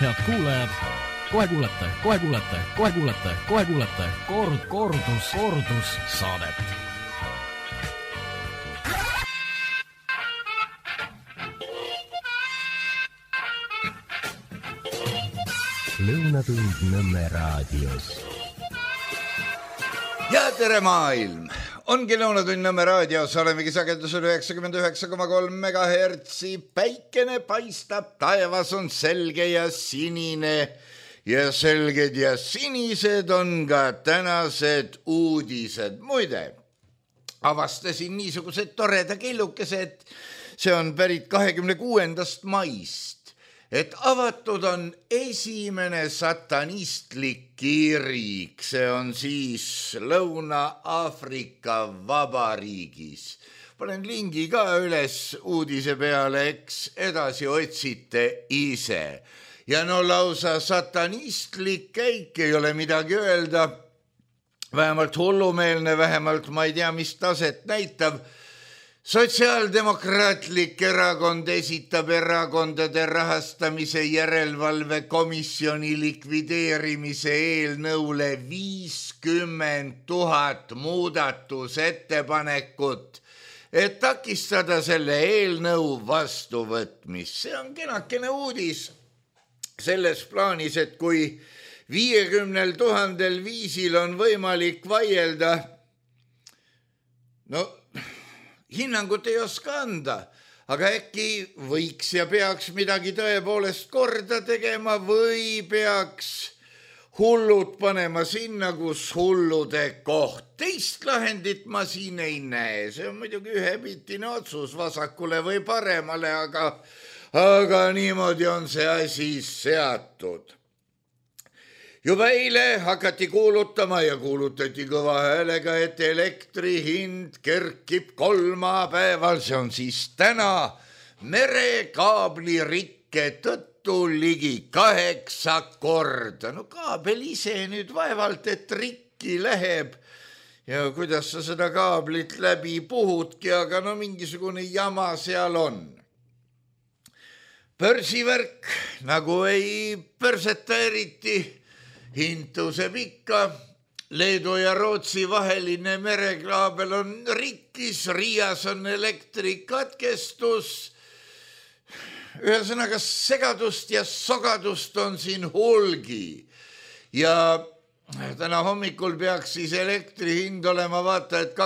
Head kuulajad, kohe kuulete kordussaadet. Lõunatund Nõmme raadios. Ja tere maailm! Ongi Lõunatund Nõmme raadios, olemegi sagedusel 99,3 megahertsi. Päikene paistab, taevas on selge ja sinine ja selged ja sinised on ka tänased uudised. Muide, avastasin niisugused toreda kellukesed, see on pärit 26. maist. Et avatud on esimene satanistlik kirik, see on siis Lõuna-Aafrika Vabariigis. Panen lingi ka üles uudise peale, eks edasi otsite ise. Ja no lausa satanistlik käik, ei ole midagi öelda, vähemalt hullumeelne, vähemalt ma ei tea, mis taset näitab. Sotsiaaldemokraatlik erakond esitab erakondade rahastamise järelevalve komisjoni likvideerimise eelnõule 50 000 muudatusettepanekut, et takistada selle eelnõu vastuvõtmist. See on kenakene uudis selles plaanis, et kui 50 000 viisil on võimalik vaielda, no hinnangut ei oska anda, aga äkki võiks ja peaks midagi tõepoolest korda tegema või peaks hullud panema sinna, kus hullude koht. Teist lahendit ma siin ei näe, see on muidugi ühepiltine otsus vasakule või paremale, aga niimoodi on see asi seatud. Juba eile hakati kuulutama ja kuulutati kõva häälega, et elektri hind kerkib kolmapäeval, see on siis täna, merekaabli rikke tõttu ligi 8 korda. No kaabel ise nüüd vaevalt, et rikki läheb ja kuidas sa seda kaablit läbi puhudki, aga no mingisugune jama seal on. Börsivärk nagu ei pörseta eriti, hind tõuseb ikka, Leedu ja Rootsi vaheline merekaabel on rikkis, Riias on elektrikatkestus. Ühesõnaga segadust ja sogadust on siin hulgi. Ja täna hommikul peaks siis elektri hind olema vaata, et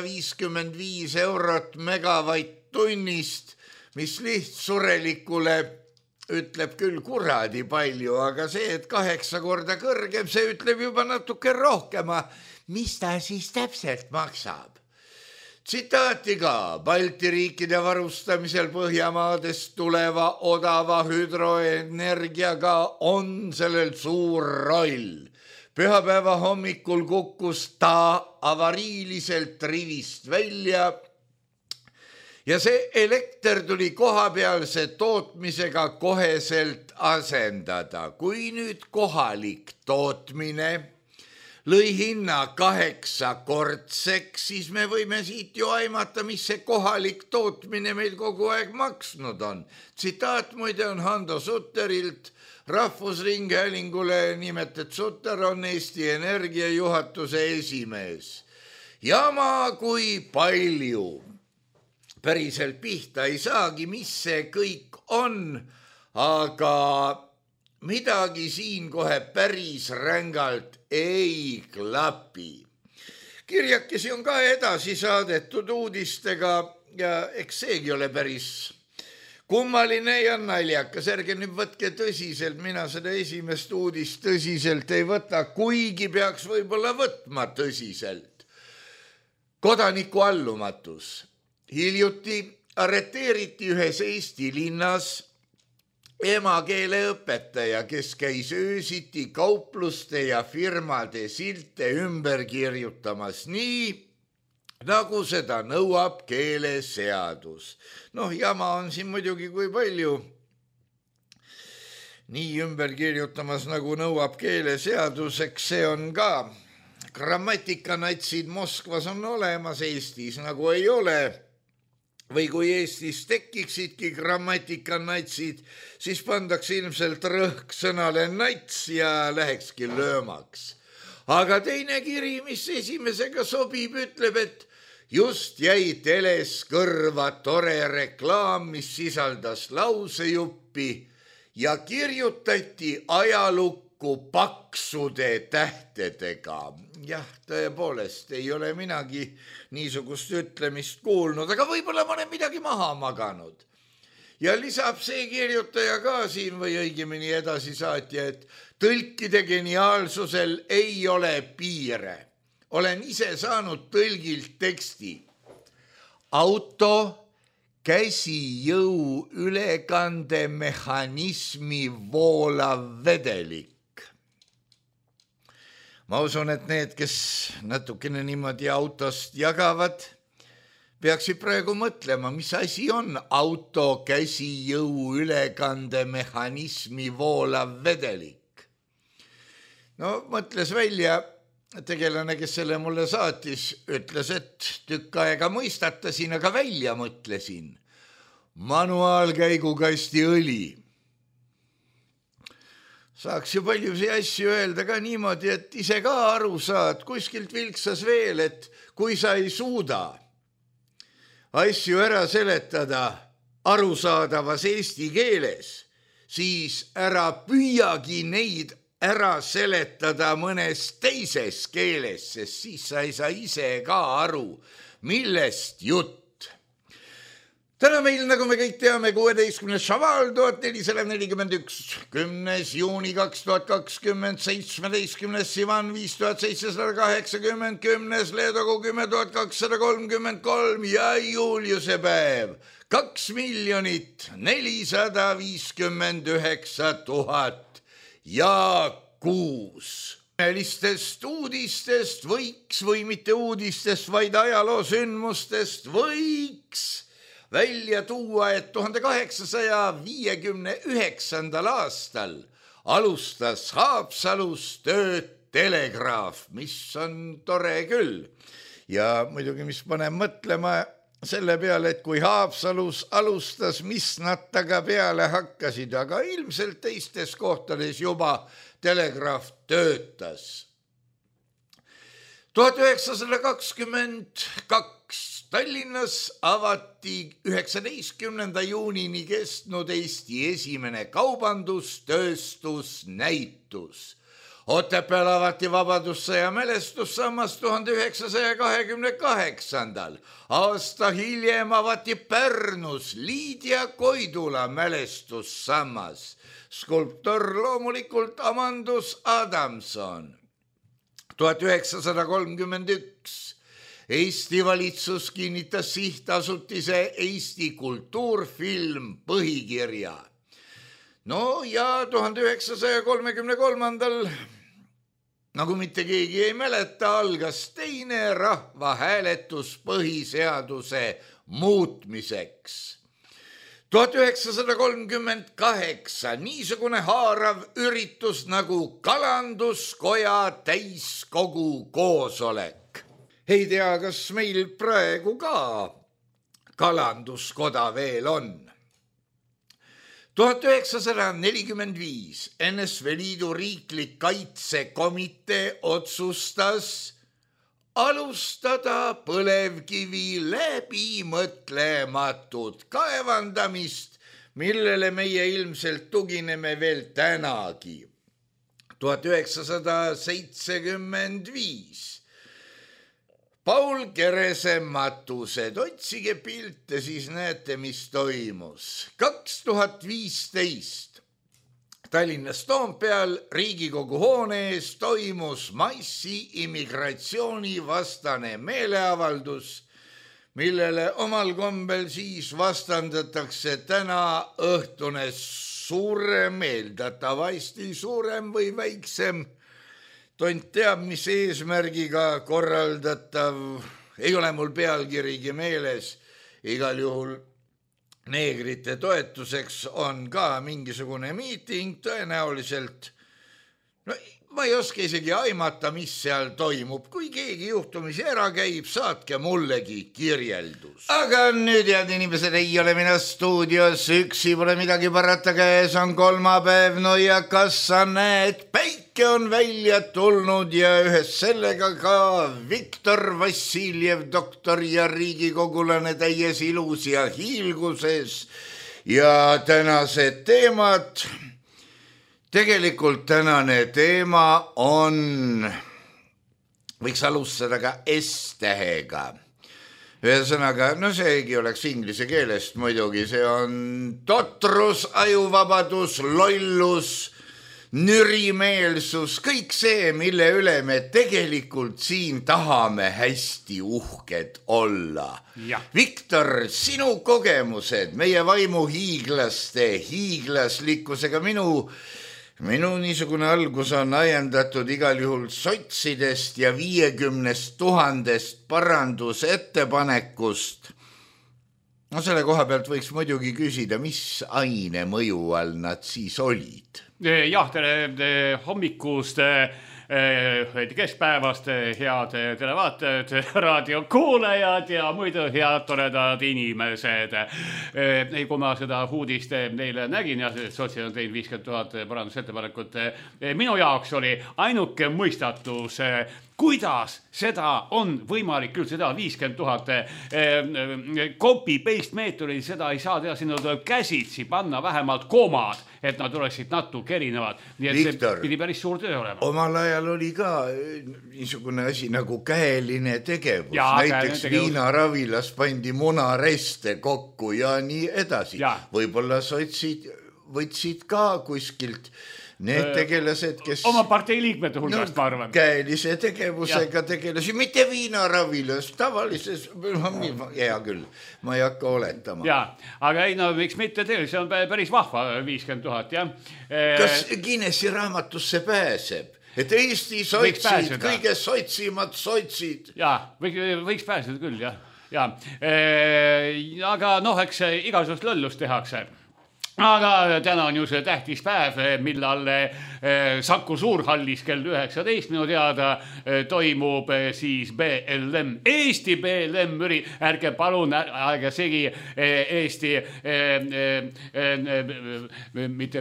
255 eurot megavatt-tunnist, mis lihtsurelikule ütleb küll kuradi palju, aga see, et 8 korda kõrgem, see ütleb juba natuke rohkema. Mis ta siis täpselt maksab? Tsitaati ka, Balti riikide varustamisel Põhjamaadest tuleva odava hüdroenergiaga on sellel suur roll. Pühapäeva hommikul kukkus ta avariiliselt rivist välja ja see elekter tuli kohapealse tootmisega koheselt asendada. Kui nüüd kohalik tootmine lõi hinna 8-kordseks, siis me võime siit ju aimata, mis see kohalik tootmine meil kogu aeg maksnud on. Tsitaat muide on Hando Sutterilt, Rahvusringhäälingule nimetet Sutter on Eesti Energia juhatuse esimees. Jama kui palju. Päriselt pihta ei saagi, mis see kõik on, aga midagi siin kohe päris rängalt ei klapi. Kirjakesi on ka edasi saadetud uudistega ja eks seegi ole päris kummaline ja naljakas. Ärge nüüd võtke tõsiselt, mina seda esimest uudist tõsiselt ei võta, kuigi peaks võib-olla võtma tõsiselt. Kodaniku allumatus. Hiljuti arreteeriti ühes Eesti linnas emakeeleõpetaja, kes käis öösiti kaupluste ja firmade silte ümber kirjutamas nii, nagu seda nõuab keeleseadus. Noh, jama on siin muidugi kui palju nii ümber kirjutamas, nagu nõuab keeleseaduseks, see on ka. Grammatikanatsid Moskvas on olemas, Eestis nagu ei ole. või kui Eestis tekkiksidki grammatikannatsid, siis pandaks ilmselt rõhk sõnale nats ja lähekski löömaks. Aga teine kiri, mis esimesega sobib, ütleb, et just jäi teles kõrva tore reklaam, mis sisaldas lausejuppi ja kirjutati ajalukku paksude tähtedega. Jah, tõepoolest ei ole minagi niisugust ütlemist kuulnud, aga võib-olla ma olen midagi maha maganud. Ja lisab see kirjutaja ka siin või õigemini edasisaatja, et tõlkide geniaalsusel ei ole piire. Olen ise saanud tõlgilt teksti. Auto käsijõu ülekandemehhanismi voolav vedelik. Ma usun, et need, kes natukene niimoodi autost jagavad, peaksid praegu mõtlema, mis asi on auto käsijõu ülekandemehhanismi voolav vedelik. No mõtles välja tegelane, kes selle mulle saatis, ütles, et tükk aega mõistatasin, aga välja mõtlesin. Manuaalkäigukasti õli. Saaks ju paljusi asju öelda ka niimoodi, et ise ka aru saad, kuskilt vilksas veel, et kui sa ei suuda asju ära seletada arusaadavas eesti keeles, siis ära püüagi neid ära seletada mõnes teises keeles, sest siis sa ei saa ise ka aru, millest jutt. Täna meil, nagu me kõik teame, 16. Šaval 1441, 10. juuni 2020, 17. Sivan 5780, 10. Leedogu 10.233 ja Juliuse päev 2,459,000 ja 6. Imelistest uudistest võiks või mitte uudistest, vaid ajaloosündmustest võiks välja tuua, et 1859. aastal alustas Haapsalus tööd telegraaf, mis on tore küll. Ja muidugi, mis paneb mõtlema selle peale, et kui Haapsalus alustas, mis nad taga peale hakkasid, aga ilmselt teistes kohtades juba telegraaf töötas. 1922 Tallinnas avati 19. juunini kestnud Eesti esimene kaubandustööstusnäitus. Otepääl avati Vabadussõja mälestussammas 1928. Aasta hiljem avati Pärnus Liidia Koidula mälestussammas. Skulptor loomulikult Amandus Adamson. 1931 Eesti valitsus kinnitas sihtasutise Eesti kultuurfilm põhikirja. No ja 1933. nagu mitte keegi ei mäleta, algas teine rahvahääletus põhiseaduse muutmiseks. 1938 niisugune haarav üritus nagu kalanduskoja täiskogu koosolek. Ei tea, kas meil praegu ka kalanduskoda veel on. 1945 NSV Liidu riiklik kaitsekomitee otsustas alustada põlevkivi läbimõtlematut kaevandamist, millele meie ilmselt tugineme veel tänagi. 1975 Paul Kerese matused, otsige pilte, siis näete, mis toimus. 2015 Tallinnas Toompeal Riigikogu hoone ees toimus massi-immigratsiooni vastane meeleavaldus, millele omal kombel siis vastandatakse täna õhtune suurem, eeldatavasti suurem või väiksem, tont teab, mis eesmärgiga korraldatav, ei ole mul pealkirigi meeles, igal juhul neegrite toetuseks on ka mingisugune miiting, tõenäoliselt ma ei oska isegi aimata, mis seal toimub. Kui keegi juhtumisi ära käib, saatke mullegi kirjeldus. Aga nüüd, head inimesed, ei ole mina stuudios üksi, pole midagi parata, käes on kolmapäev. No ja kas sa näed, päike on välja tulnud ja ühes sellega ka Viktor Vassiljev, doktor ja riigikogulane täies ilus ja hiilguses. Ja tänased teemad... Tegelikult tänane teema on, võiks alustada ka S-tähega. Ühesõnaga, no seegi oleks inglise keelest muidugi, see on totrus, ajuvabadus, lollus, nürimeelsus, kõik see, mille üle me tegelikult siin tahame hästi uhked olla. Ja. Viktor, sinu kogemused meie vaimu hiiglaste hiiglaslikkusega, Minu niisugune algus on ajendatud igal juhul sotsidest ja 50 000 parandusettepanekust. No selle koha pealt võiks muidugi küsida, mis aine mõju all nad siis olid? Jah, tere hommikust, keskpäevast, head televaatajad, raadiokuulajad ja muidu head toredad inimesed. Kui ma seda uudist neile nägin ja sotsid on teinud 50 000 parandusettepanekut, minu jaoks oli ainuke mõistatus, kuidas seda on võimalik üldse teha 50 000 copy-paste meetodil, seda ei saa teha, sinna tuleb käsitsi panna vähemalt komad, et nad oleksid natuke erinevad. Nii et Viktor, see pidi päris suur töö olema. Omal ajal oli ka niisugune asi nagu käeline tegevus. Ja, näiteks viinaravilas pandi munareste kokku ja nii edasi. Ja. Võib-olla sotsid võtsid ka kuskilt need tegelased, kes... Oma partei liikmete hulgast, ma arvan. Käelise tegevusega tegelasi, mitte viinaravilas, tavalises... Hea küll, ma ei hakka oletama. Ja, aga ei, no miks mitte teha, see on päris vahva 50 000, jah. Kas Guinessi raamatusse pääseb? Et Eesti sotsid, kõige sotsimad sotsid. Jaa, võiks pääseda küll, jah. Ja. Aga noh, eks igasugust lõllust tehakse. Aga täna on ju see tähtis päev, millal Saku Suurhallis kell 19 minu teada toimub siis BLM, Eesti BLM üri, ärge palun, ärge segi Eesti, mitte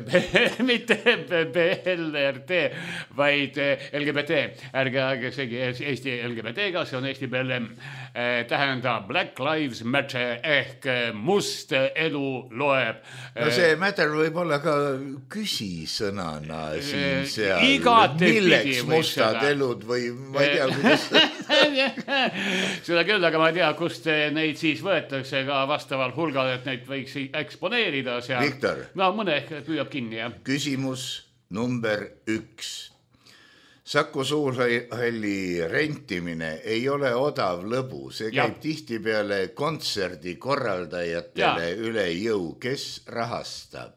BLRT, vaid LGBT, ärge segi Eesti LGBT-ga, see on Eesti BLM, tähendab Black Lives Matter ehk must elu loeb. No see matter võib olla ka küsisõnana siin seal. Milleks mustad elud või ma ei tea, kuidas... Seda küll, aga ma ei tea, kust neid siis võetakse ka vastaval hulgal, et neid võiks eksponeerida seal. Viktor. No mõne ehk püüab kinni, jah. Küsimus number 1. Saku Suurhalli rentimine ei ole odav lõbu, see käib tihtipeale kontserdi korraldajatele üle jõu. Kes rahastab?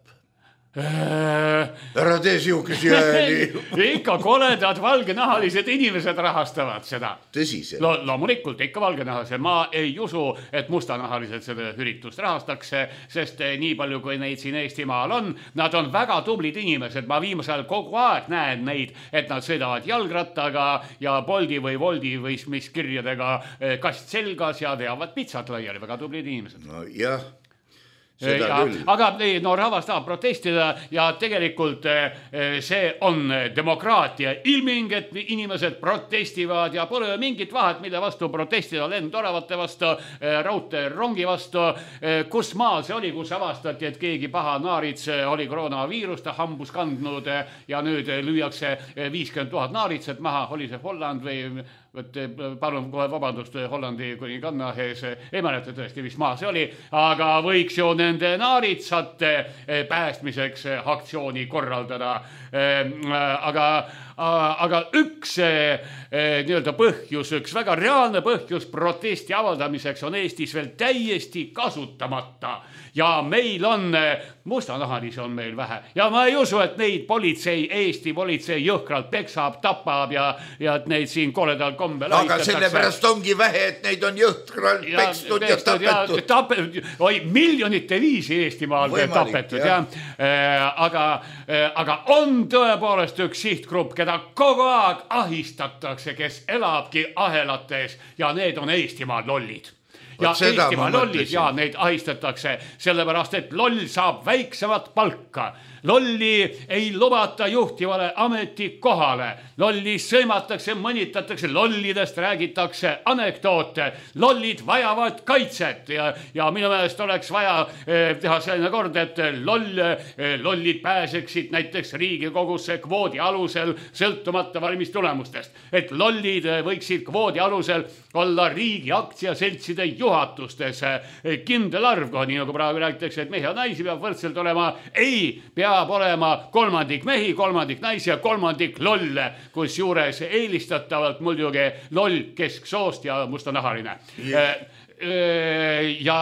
Ära tee siukesi ääni. Ikka koledad valgenahalised inimesed rahastavad seda. Tõsiselt? Loomulikult ikka valgenahalised. Ma ei usu, et mustanahalised seda üritust rahastakse, sest nii palju, kui neid siin Eestimaal on, nad on väga tublid inimesed. Ma viimasel kogu aeg näen neid, et nad sõidavad jalgrattaga ja Boldi või Voldi või mis kirjadega kast selgas ja veavad pitsat laiali. Väga tublid inimesed. No jah. Aga no rahvas tahab protestida ja tegelikult see on demokraatia ilming, et inimesed protestivad ja pole mingit vahet, mille vastu protestida, lendoravate vastu, raudtee rongi vastu, kus maal see oli, kus avastati, et keegi paha naarits oli koroonaviirust hambus kandnud ja nüüd lüüakse 50 000 naaritset maha, oli see Holland või palun kohe vabandust Hollandi kuninganna ees, ei mäleta tõesti, mis maa see oli, aga võiks ju nende naaritsate päästmiseks aktsiooni korraldada. Aga üks nii-öelda põhjus, üks väga reaalne põhjus protesti avaldamiseks on Eestis veel täiesti kasutamata. Ja meil on mustanahalisi on meil vähe ja ma ei usu, et neid Eesti politsei jõhkralt peksab, tapab ja et neid siin koledal kombel aga sellepärast ongi vähe, et neid on jõhkralt pekstud ja tapetud. Oi, miljonite viisi Eestimaal tapetud, aga on tõepoolest üks sihtgrupp, keda kogu aeg ahistatakse, kes elabki ahelates ja need on Eestimaal lollid. Ja Eestimaal lollid ja neid ahistatakse sellepärast, et loll saab väiksemat palka. Lolli ei lubata juhtivale ametikohale. Lolli sõimatakse, mõnitatakse, lollidest räägitakse anekdoote. Lollid vajavad kaitset ja minu meelest oleks vaja teha selline kord, et lollid pääseksid näiteks Riigikogusse kvoodi alusel sõltumata valimistulemustest. Et lollid võiksid kvoodi alusel olla riigi aktsiaseltside juhatustes kindel arv, nii nagu praegu räägitakse, et mehi ja naisi peab võrdselt olema. Ei, peab olema kolmandik mehi, kolmandik naisi ja kolmandik lolle, kus juures eelistatavalt muidugi loll kesksoost ja mustanahaline. Ja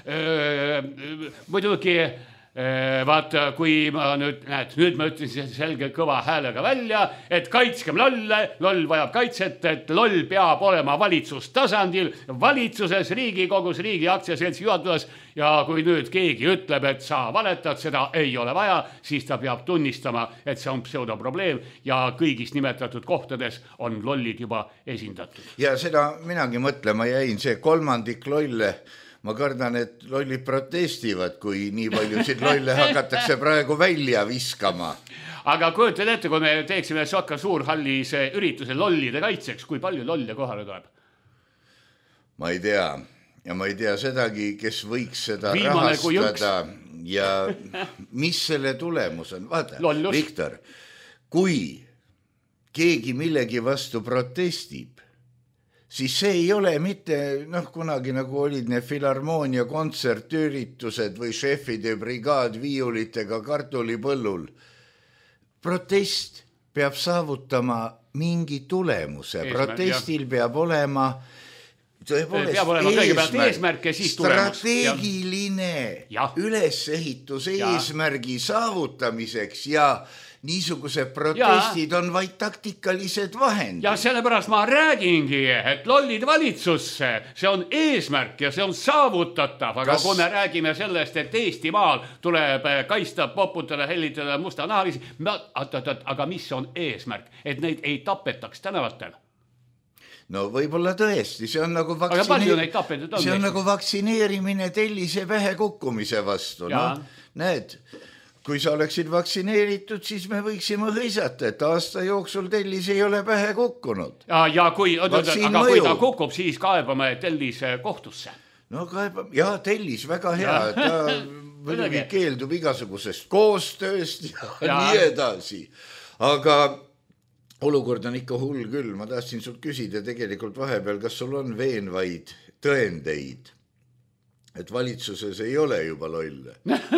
muidugi vaata, kui ma nüüd ma ütlen selge kõva häälega välja, et kaitskem lolle, loll vajab kaitset, et loll peab olema valitsustasandil, valitsuses, Riigikogus, riigi aktsiaseltsi juhatuses ja kui nüüd keegi ütleb, et sa valetad, seda ei ole vaja, siis ta peab tunnistama, et see on pseudoprobleem ja kõigis nimetatud kohtades on lollid juba esindatud. Ja seda minagi mõtlema jäin, see kolmandik lolle. Ma kardan, et lollid protestivad, kui nii paljusid lolle hakatakse praegu välja viskama. Aga kujutad ette, kui me teeksime Soka suurhallis ürituse lollide kaitseks, kui palju lolle kohale tuleb? Ma ei tea. Ja ma ei tea sedagi, kes võiks seda rahastada ja mis selle tulemus on. Vaata, Viktor, kui keegi millegi vastu protestib, siis see ei ole mitte, kunagi nagu olid need filharmoonia kontsertüritused või šefide brigaad viiulitega kartulipõllul. Protest peab saavutama mingi tulemuse. Protestil peab olema tõepoolest eesmärk, strateegiline ülesehitus eesmärgi saavutamiseks ja niisugused protestid on vaid taktikalised vahendid. Ja sellepärast ma räägingi, et lollid valitsusse, see on eesmärk ja see on saavutatav, aga kui me räägime sellest, et Eestimaal tuleb kaista, poputada, hellitada mustanahalisi, aga mis on eesmärk, et neid ei tapetaks tänavatel? No võib-olla tõesti, see on nagu vaktsineerimine tellise pähe kukkumise vastu. Näed, kui sa oleksid vaktsineeritud, siis me võiksime hõisata, et aasta jooksul tellis ei ole pähe kukkunud. Ja kui ta kukub, siis kaebame tellis kohtusse. No kaebame, tellis väga hea, ta muidugi keeldub igasugusest koostööst ja nii edasi. Aga olukord on ikka hull küll. Ma tahtsin sult küsida tegelikult vahepeal, kas sul on veenvaid tõendeid, et valitsuses ei ole juba lolle?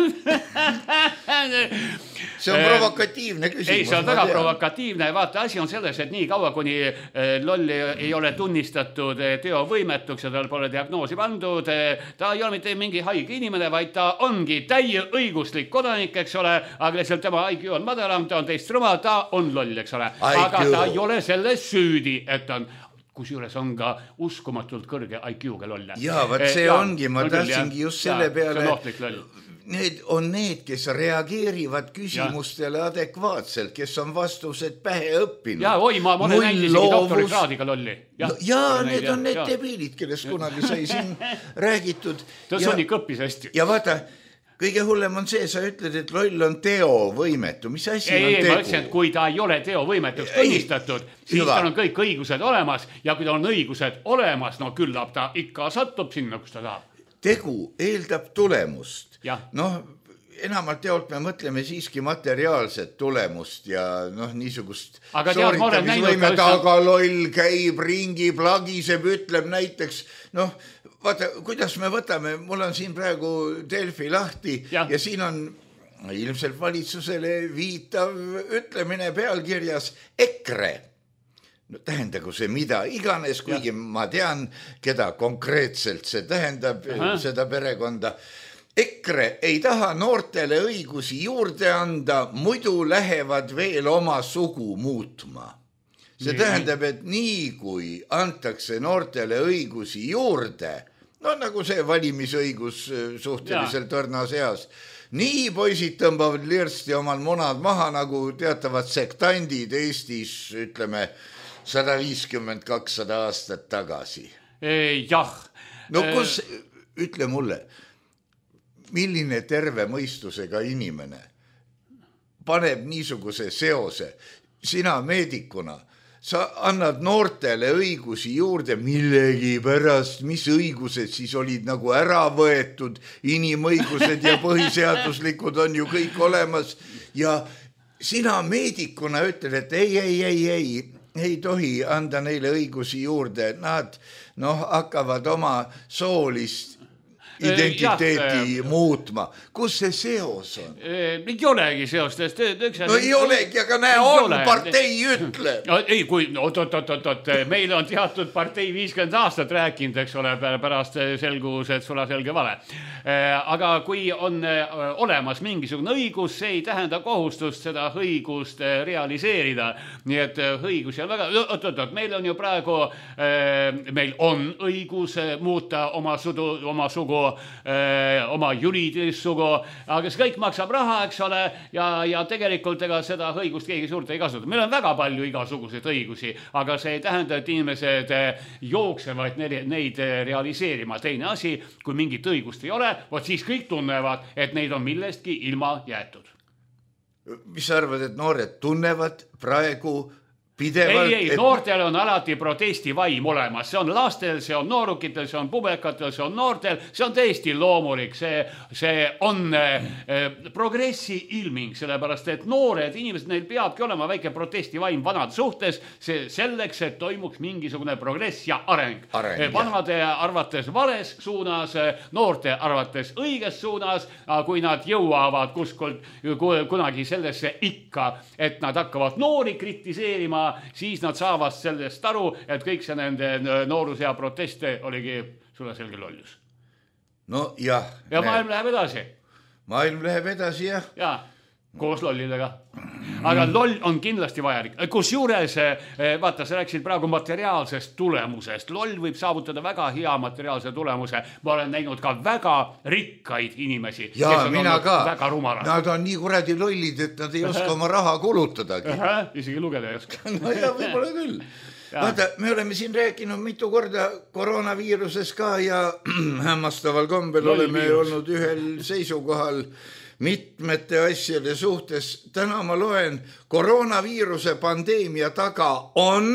See on provokatiivne küsimus. Ei, see on väga provokatiivne. Vaata, asi on selles, et nii kaua, kuni lolli ei ole tunnistatud teovõimetuks ja tal pole diagnoosi pandud, ta ei ole mitte mingi haige inimene, vaid ta ongi täieõiguslik kodanik, eks ole, aga lihtsalt tema IQ on madalam, ta on teist rumal, ta on loll, eks ole. Aga ta ei ole selles süüdi, et ta on kusjuures on ka uskumatult kõrge IQ-ga lolle. Jaa, vaat see ongi, ma tahtsingi just selle peale. Need on need, kes reageerivad küsimustele adekvaatselt, kes on vastused pähe õppinud. Jaa, oi, ma olen näinud isegi doktorikraadiga lolli. Jaa, need on need debiilid, kellest kunagi sai siin räägitud. Ta sunnik õppis hästi. Ja vaata, kõige hullem on see, sa ütled, et loll on teovõimetu. Mis asi on tegu? Ma ütlesin, et kui ta ei ole teovõimetuks tunnistatud, siis tal on kõik õigused olemas ja kui ta on õigused olemas, no küllap ta ikka satub sinna, kus ta tahab. Tegu eeldab tulemust. Enamalt teolt me mõtleme siiski materiaalset tulemust ja niisugust sooritamisvõimet, aga loll käib ringi, plagiseb, ütleb näiteks, vaata, kuidas me võtame, mul on siin praegu Delfi lahti ja siin on ilmselt valitsusele viitav ütlemine pealkirjas EKRE. Tähendagu see mida iganes, kuigi ma tean, keda konkreetselt see tähendab, seda perekonda. EKRE ei taha noortele õigusi juurde anda, muidu lähevad veel oma sugu muutma. See tähendab, et nii kui antakse noortele õigusi juurde, no nagu see valimisõigus suhteliselt õrnas eas, nii poisid tõmbavad lirsti omal munad maha, nagu teatavad sektandid Eestis, ütleme, 150-200 aastat tagasi. Jah. No kus, ütle mulle, milline terve mõistusega inimene paneb niisuguse seose, sina meedikuna, sa annad noortele õigusi juurde millegi pärast, mis õigused siis olid nagu ära võetud, inimõigused ja põhiseaduslikud on ju kõik olemas ja sina meedikuna ütled, et ei tohi anda neile õigusi juurde, nad hakkavad oma soolist identiteeti muutma. Kus see seos on? Ei olegi seost. No ei olegi, aga näe, on partei ütleb. Ei, kui, meil on teatud partei 50 aastat rääkinud, eks ole, pärast selgus, et sulla selge vale. Aga kui on olemas mingisugune õigus, see ei tähenda kohustust seda õigust realiseerida. Nii et õigusi on väga... Meil on ju praegu, meil on õigus muuta oma sugu, oma juriidilist sugu, aga see kõik maksab raha, eks ole, ja tegelikult ega seda õigust keegi suurt ei kasuta. Meil on väga palju igasuguseid õigusi, aga see ei tähenda, et inimesed jooksevad neid realiseerima. Teine asi, kui mingit õigust ei ole, siis kõik tunnevad, et neid on millestki ilma jäetud. Mis sa arvad, et noored tunnevad praegu pidevalt? Ei, noortel on alati protestivaim olemas. See on lastel, see on noorukitel, see on pubekatel, see on noortel. See on täiesti loomulik. See on progressi ilming, sellepärast, et noored inimesed, neil peabki olema väike protestivaim vanad suhtes selleks, et toimuks mingisugune progress ja areng. Vanade arvates vales suunas, noorte arvates õiges suunas, kui nad jõuavad kunagi sellesse ikka, et nad hakkavad noori kritiseerima, siis nad saavad sellest aru, et kõik see nende noorusea proteste oligi sulle selge lollus. No jah. Ja maailm läheb edasi. Maailm läheb edasi, jah. Jaa, koos lollidega. Aga loll on kindlasti vajalik. Kus juures, vaata, sa rääksid praegu materiaalsest tulemusest. Loll võib saavutada väga hea materiaalse tulemuse. Ma olen näinud ka väga rikkaid inimesi. Ja mina ka. Väga rumalad. Nad on nii kuradi lollid, et nad ei oska oma raha kulutadagi. Isegi lugeda ei oska. No ja võib-olla küll. Vaata, me oleme siin rääkinud mitu korda koroonaviiruses ka ja hämmastaval kombel oleme olnud ühel seisukohal mitmete asjade suhtes. Täna ma loen, koroonaviiruse pandeemia taga on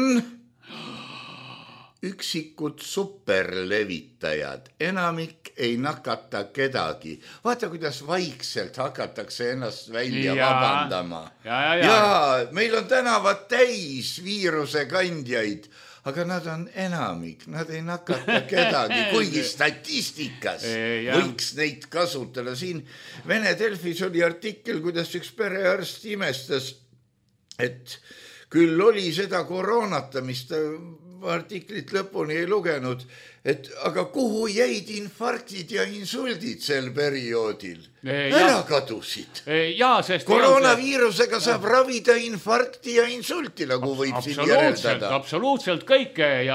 üksikud superlevitajad. Enamik ei nakata kedagi. Vaata, kuidas vaikselt hakatakse ennast välja vabandama. Ja meil on tänavad täis viiruse kandjaid, aga nad on enamik, nad ei nakata kedagi, kuigi statistikas võiks neid kasutada. Siin Vene Delfis oli artikkel, kuidas üks perearst imestas, et küll oli seda koroonatamist, artiklit lõpuni ei lugenud, et aga kuhu jäid infarktid ja insuldid sel perioodil? Ära kadusid. Koroonaviirusega saab ravida infarkti ja insulti, nagu võib siin järeldada. Absoluutselt kõike ja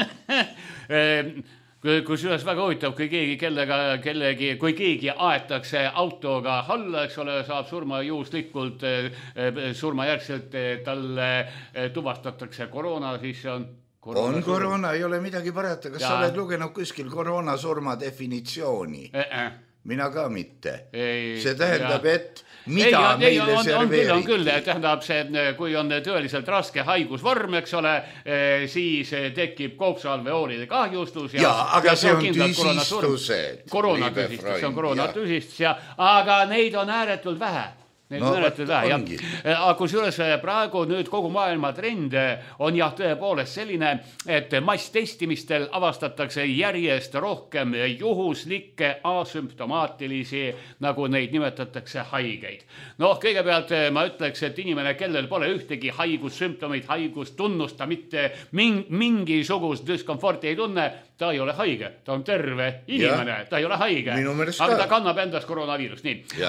kus üles väga huvitav, kui keegi aetakse autoga alla, eks ole, saab surma juhuslikult, surmajärgselt talle tuvastatakse koroona, siis see on koroona, ei ole midagi parata. Kas sa oled lugenud kuskil koroonasurma definitsiooni? Mina ka mitte. See tähendab, et mida meile serveeriti? On küll, tähendab see, kui on tõeliselt raske haigusvorm, eks ole, siis tekib koopsualveoolide kahjustus. Aga see on tüsistused. Koroonatüsistus, aga neid on ääretult vähe. Aga kusjuures praegu nüüd kogu maailma trend on tõepoolest selline, et masstestimistel avastatakse järjest rohkem juhuslikke asümptomaatilisi, nagu neid nimetatakse, haigeid. Kõigepealt ma ütleks, et inimene, kellel pole ühtegi haigussümptomid, haigustunnust, ta mitte mingisugust diskomforti ei tunne, ta ei ole haige, ta on terve inimene, ta ei ole haige, aga ta kannab endas koroonaviirust. Nii.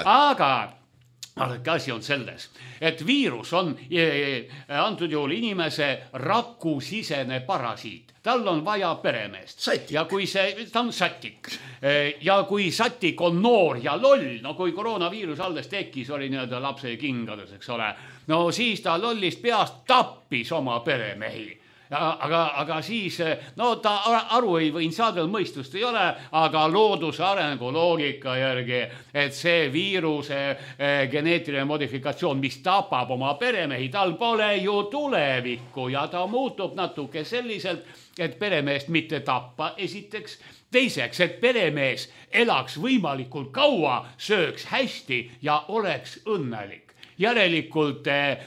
Aga asi on selles, et viirus on antud juhul inimese rakusisene parasiit. Tal on vaja peremeest. Satik. Ja kui ta on satik. Ja kui satik on noor ja loll, kui koroonaviirus alles tekkis, oli nii-öelda lapse kingades, eks ole. Siis ta lollist peast tappis oma peremehi. Aga siis, ta aru ei võin saada, mõistust ei ole, aga looduse arengu loogika järgi, et see viiruse geneetiline modifikatsioon, mis tapab oma peremehi, tal pole ju tulevikku ja ta muutub natuke selliselt, et peremeest mitte tappa esiteks, teiseks, et peremees elaks võimalikult kaua, sööks hästi ja oleks õnnelik. Järelikult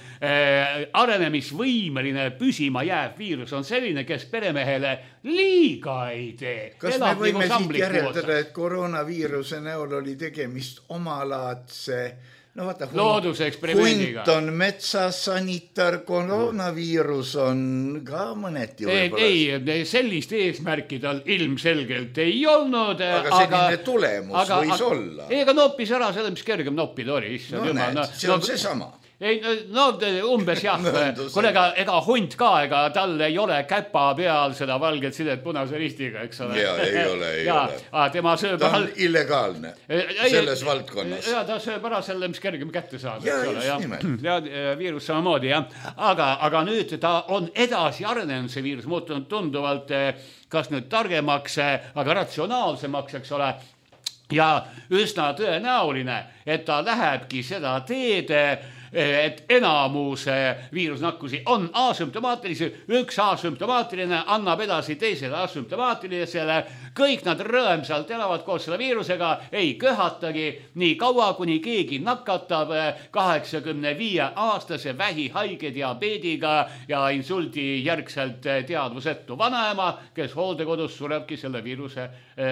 arenemisvõimeline püsima jääv viirus on selline, kes peremehele liiga ei tee. Kas me võime siit järeldada, et koroonaviiruse näol oli tegemist omalaadse looduse eksperimendiga? Hunt on metsasanitar, koroonaviirus on ka mõneti võib-olla. Ei, sellist eesmärki tal ilmselgelt ei olnud. Aga selline tulemus võis olla. Ega noppis ära selle, mis kergem noppida oli. See on see sama. Umbes jah. Ega hunt ka, ega tal ei ole käpa peal seda valget sidet punase ristiga, eks ole. Ja, ei ole. Ta on illegaalne selles valdkonnas. Ja ta sööb ära selle, mis kergem kätte saab. Ja, just nimelt. Ja viirus samamoodi, jah. Aga nüüd ta on edasi arenenud, see viirus muutunud tunduvalt, kas nüüd targemaks, aga ratsionaalsemaks, eks ole. Ja üsna tõenäoline, et ta lähebki seda teed, et enamus viirusnakkusi on asümptomaatilisi, üks asümptomaatiline annab edasi teisele asümptomaatilisele, kõik nad rõõmsalt elavad koos selle viirusega, ei köhatagi nii kaua, kuni keegi nakatab 85-aastase vähihaige diabeediga ja insuldi järgselt teadvusetu vanaema, kes hooldekodus surebki selle viiruse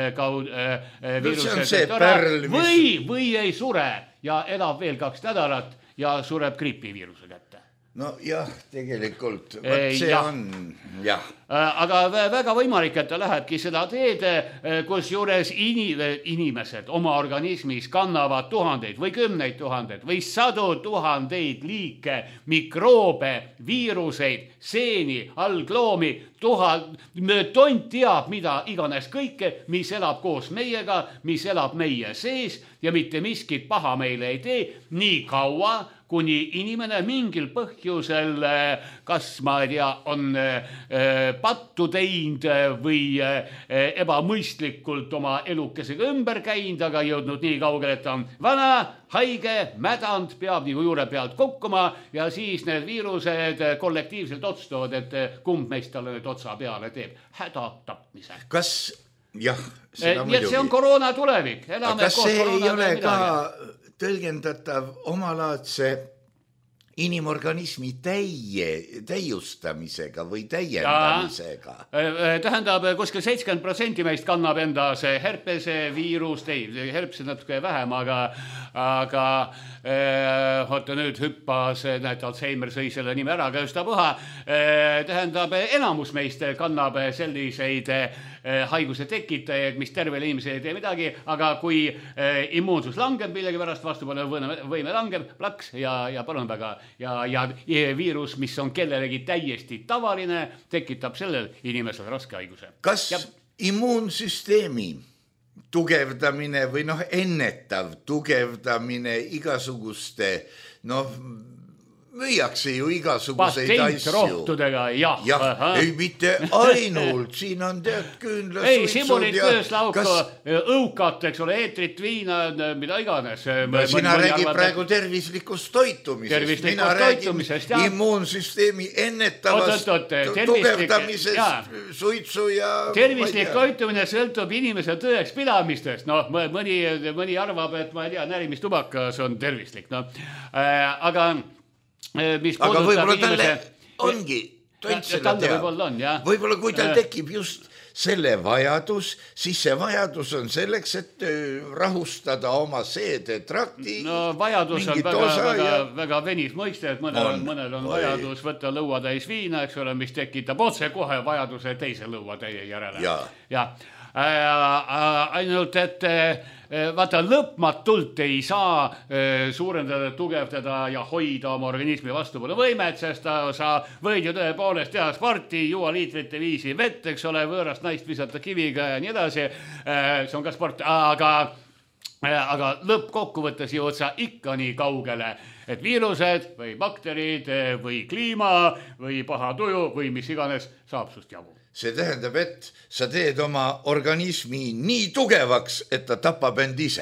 või ei sure ja elab veel 2 nädalat ja sureb gripiviiruse kätte. Jah, tegelikult, see on, jah. Aga väga võimalik, et ta lähebki seda teed, kus juures inimesed oma organismis kannavad tuhandeid või 10 000 või 100 000 liike mikroobe, viiruseid, seeni, algloomi, tont teab, mida iganes kõike, mis elab koos meiega, mis elab meie sees ja mitte miskit paha meile ei tee, nii kaua, kuni inimene mingil põhjusel, kas ma ei tea, on pattu teinud või ebamõistlikult oma elukesega ümber käinud, aga jõudnud nii kaugele, et ta on vana, haige, mädand, peab nagu juure pealt kukkuma ja siis need viirused kollektiivselt otsustavad, et kumb meist talle nüüd otsa peale teeb. Hädatapmise. Kas, jah, seda muidugi. See on koroona tulevik. Kas see ei ole ka tõlgendatav omalaadse inimorganismi täiustamisega või täiendamisega? Tähendab, kuskil 70% meist kannab endas herpese viirust, herpse natuke vähem, aga oota nüüd hüppas, näed, Alzheimer sõi selle nime ära, aga just puha. Tähendab, enamus meist kannab selliseid haiguse tekitajaid, mis tervele inimesele ei tee midagi, aga kui immuunsus langeb millegi pärast, vastupanu-võime langeb, plaks ja palun väga. Ja viirus, mis on kellelegi täiesti tavaline, tekitab sellel inimesel raske haiguse. Kas immuunsüsteemi tugevdamine või ennetav tugevdamine igasuguste müüakse ju igasuguseid asju. Patentrohtudega, jah. Jah, ei mitte ainult, siin on tead küünla ei, simurid kööslauka, õukat, eks ole, eetrit, viina, mida iganes. Sina räägib praegu tervislikust toitumisest. Mina räägin immuunsüsteemi ennetavast tugevdamisest, suitsu ja... Tervislik toitumine sõltub inimese tõeks pidamistest. Noh, mõni arvab, et ma ei tea, närimistubakas on tervislik. No. Aga võib-olla talle ongi tont seda teab. Võib-olla kui tal tekib just selle vajadus, siis see vajadus on selleks, et rahustada oma seedetrakti. No vajadus on väga venis mõiste, et mõnel on vajadus võtta lõuatäis viina, eks ole, mis tekitab otse kohe vajaduse teise lõuatäie järele. Ja. Ainult, et vaata lõpmatult ei saa suurendada, tugevdada ja hoida oma organismi vastupidavõimet, sest sa võid ju tõepoolest teha sporti, juua liitrite viisi vett, eks ole, võõrast naist visata kiviga ja nii edasi. See on ka sport, aga lõppkokkuvõttes jõuad sa ikka nii kaugele, et viirused või bakterid või kliima või paha tuju või mis iganes saab sust jagu. See tähendab, et sa teed oma organismi nii tugevaks, et ta tapab end ise.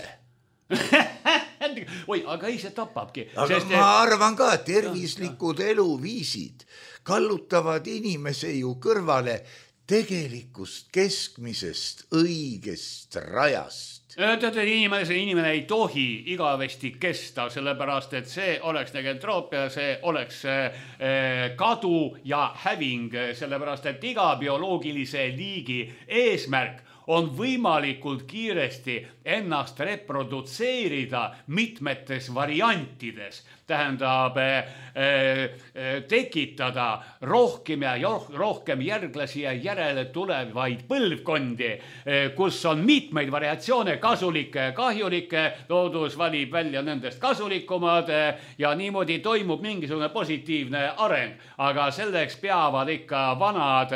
Oi, aga ise tapabki. Aga ma arvan ka, tervislikud eluviisid kallutavad inimese ju kõrvale tegelikust keskmisest õigest rajast. Teate, inimene ei tohi igavesti kesta, sellepärast, et see oleks negentroopia, see oleks kadu ja häving, sellepärast, et iga bioloogilise liigi eesmärk on võimalikult kiiresti ennast reprodutseerida mitmetes variantides. Tähendab, tekitada rohkem ja rohkem järglasi ja järele tulevaid põlvkondi, kus on mitmeid variatsioone, kasulikke ja kahjulikke, loodus valib välja nendest kasulikumad ja niimoodi toimub mingisugune positiivne areng. Aga selleks peavad ikka vanad,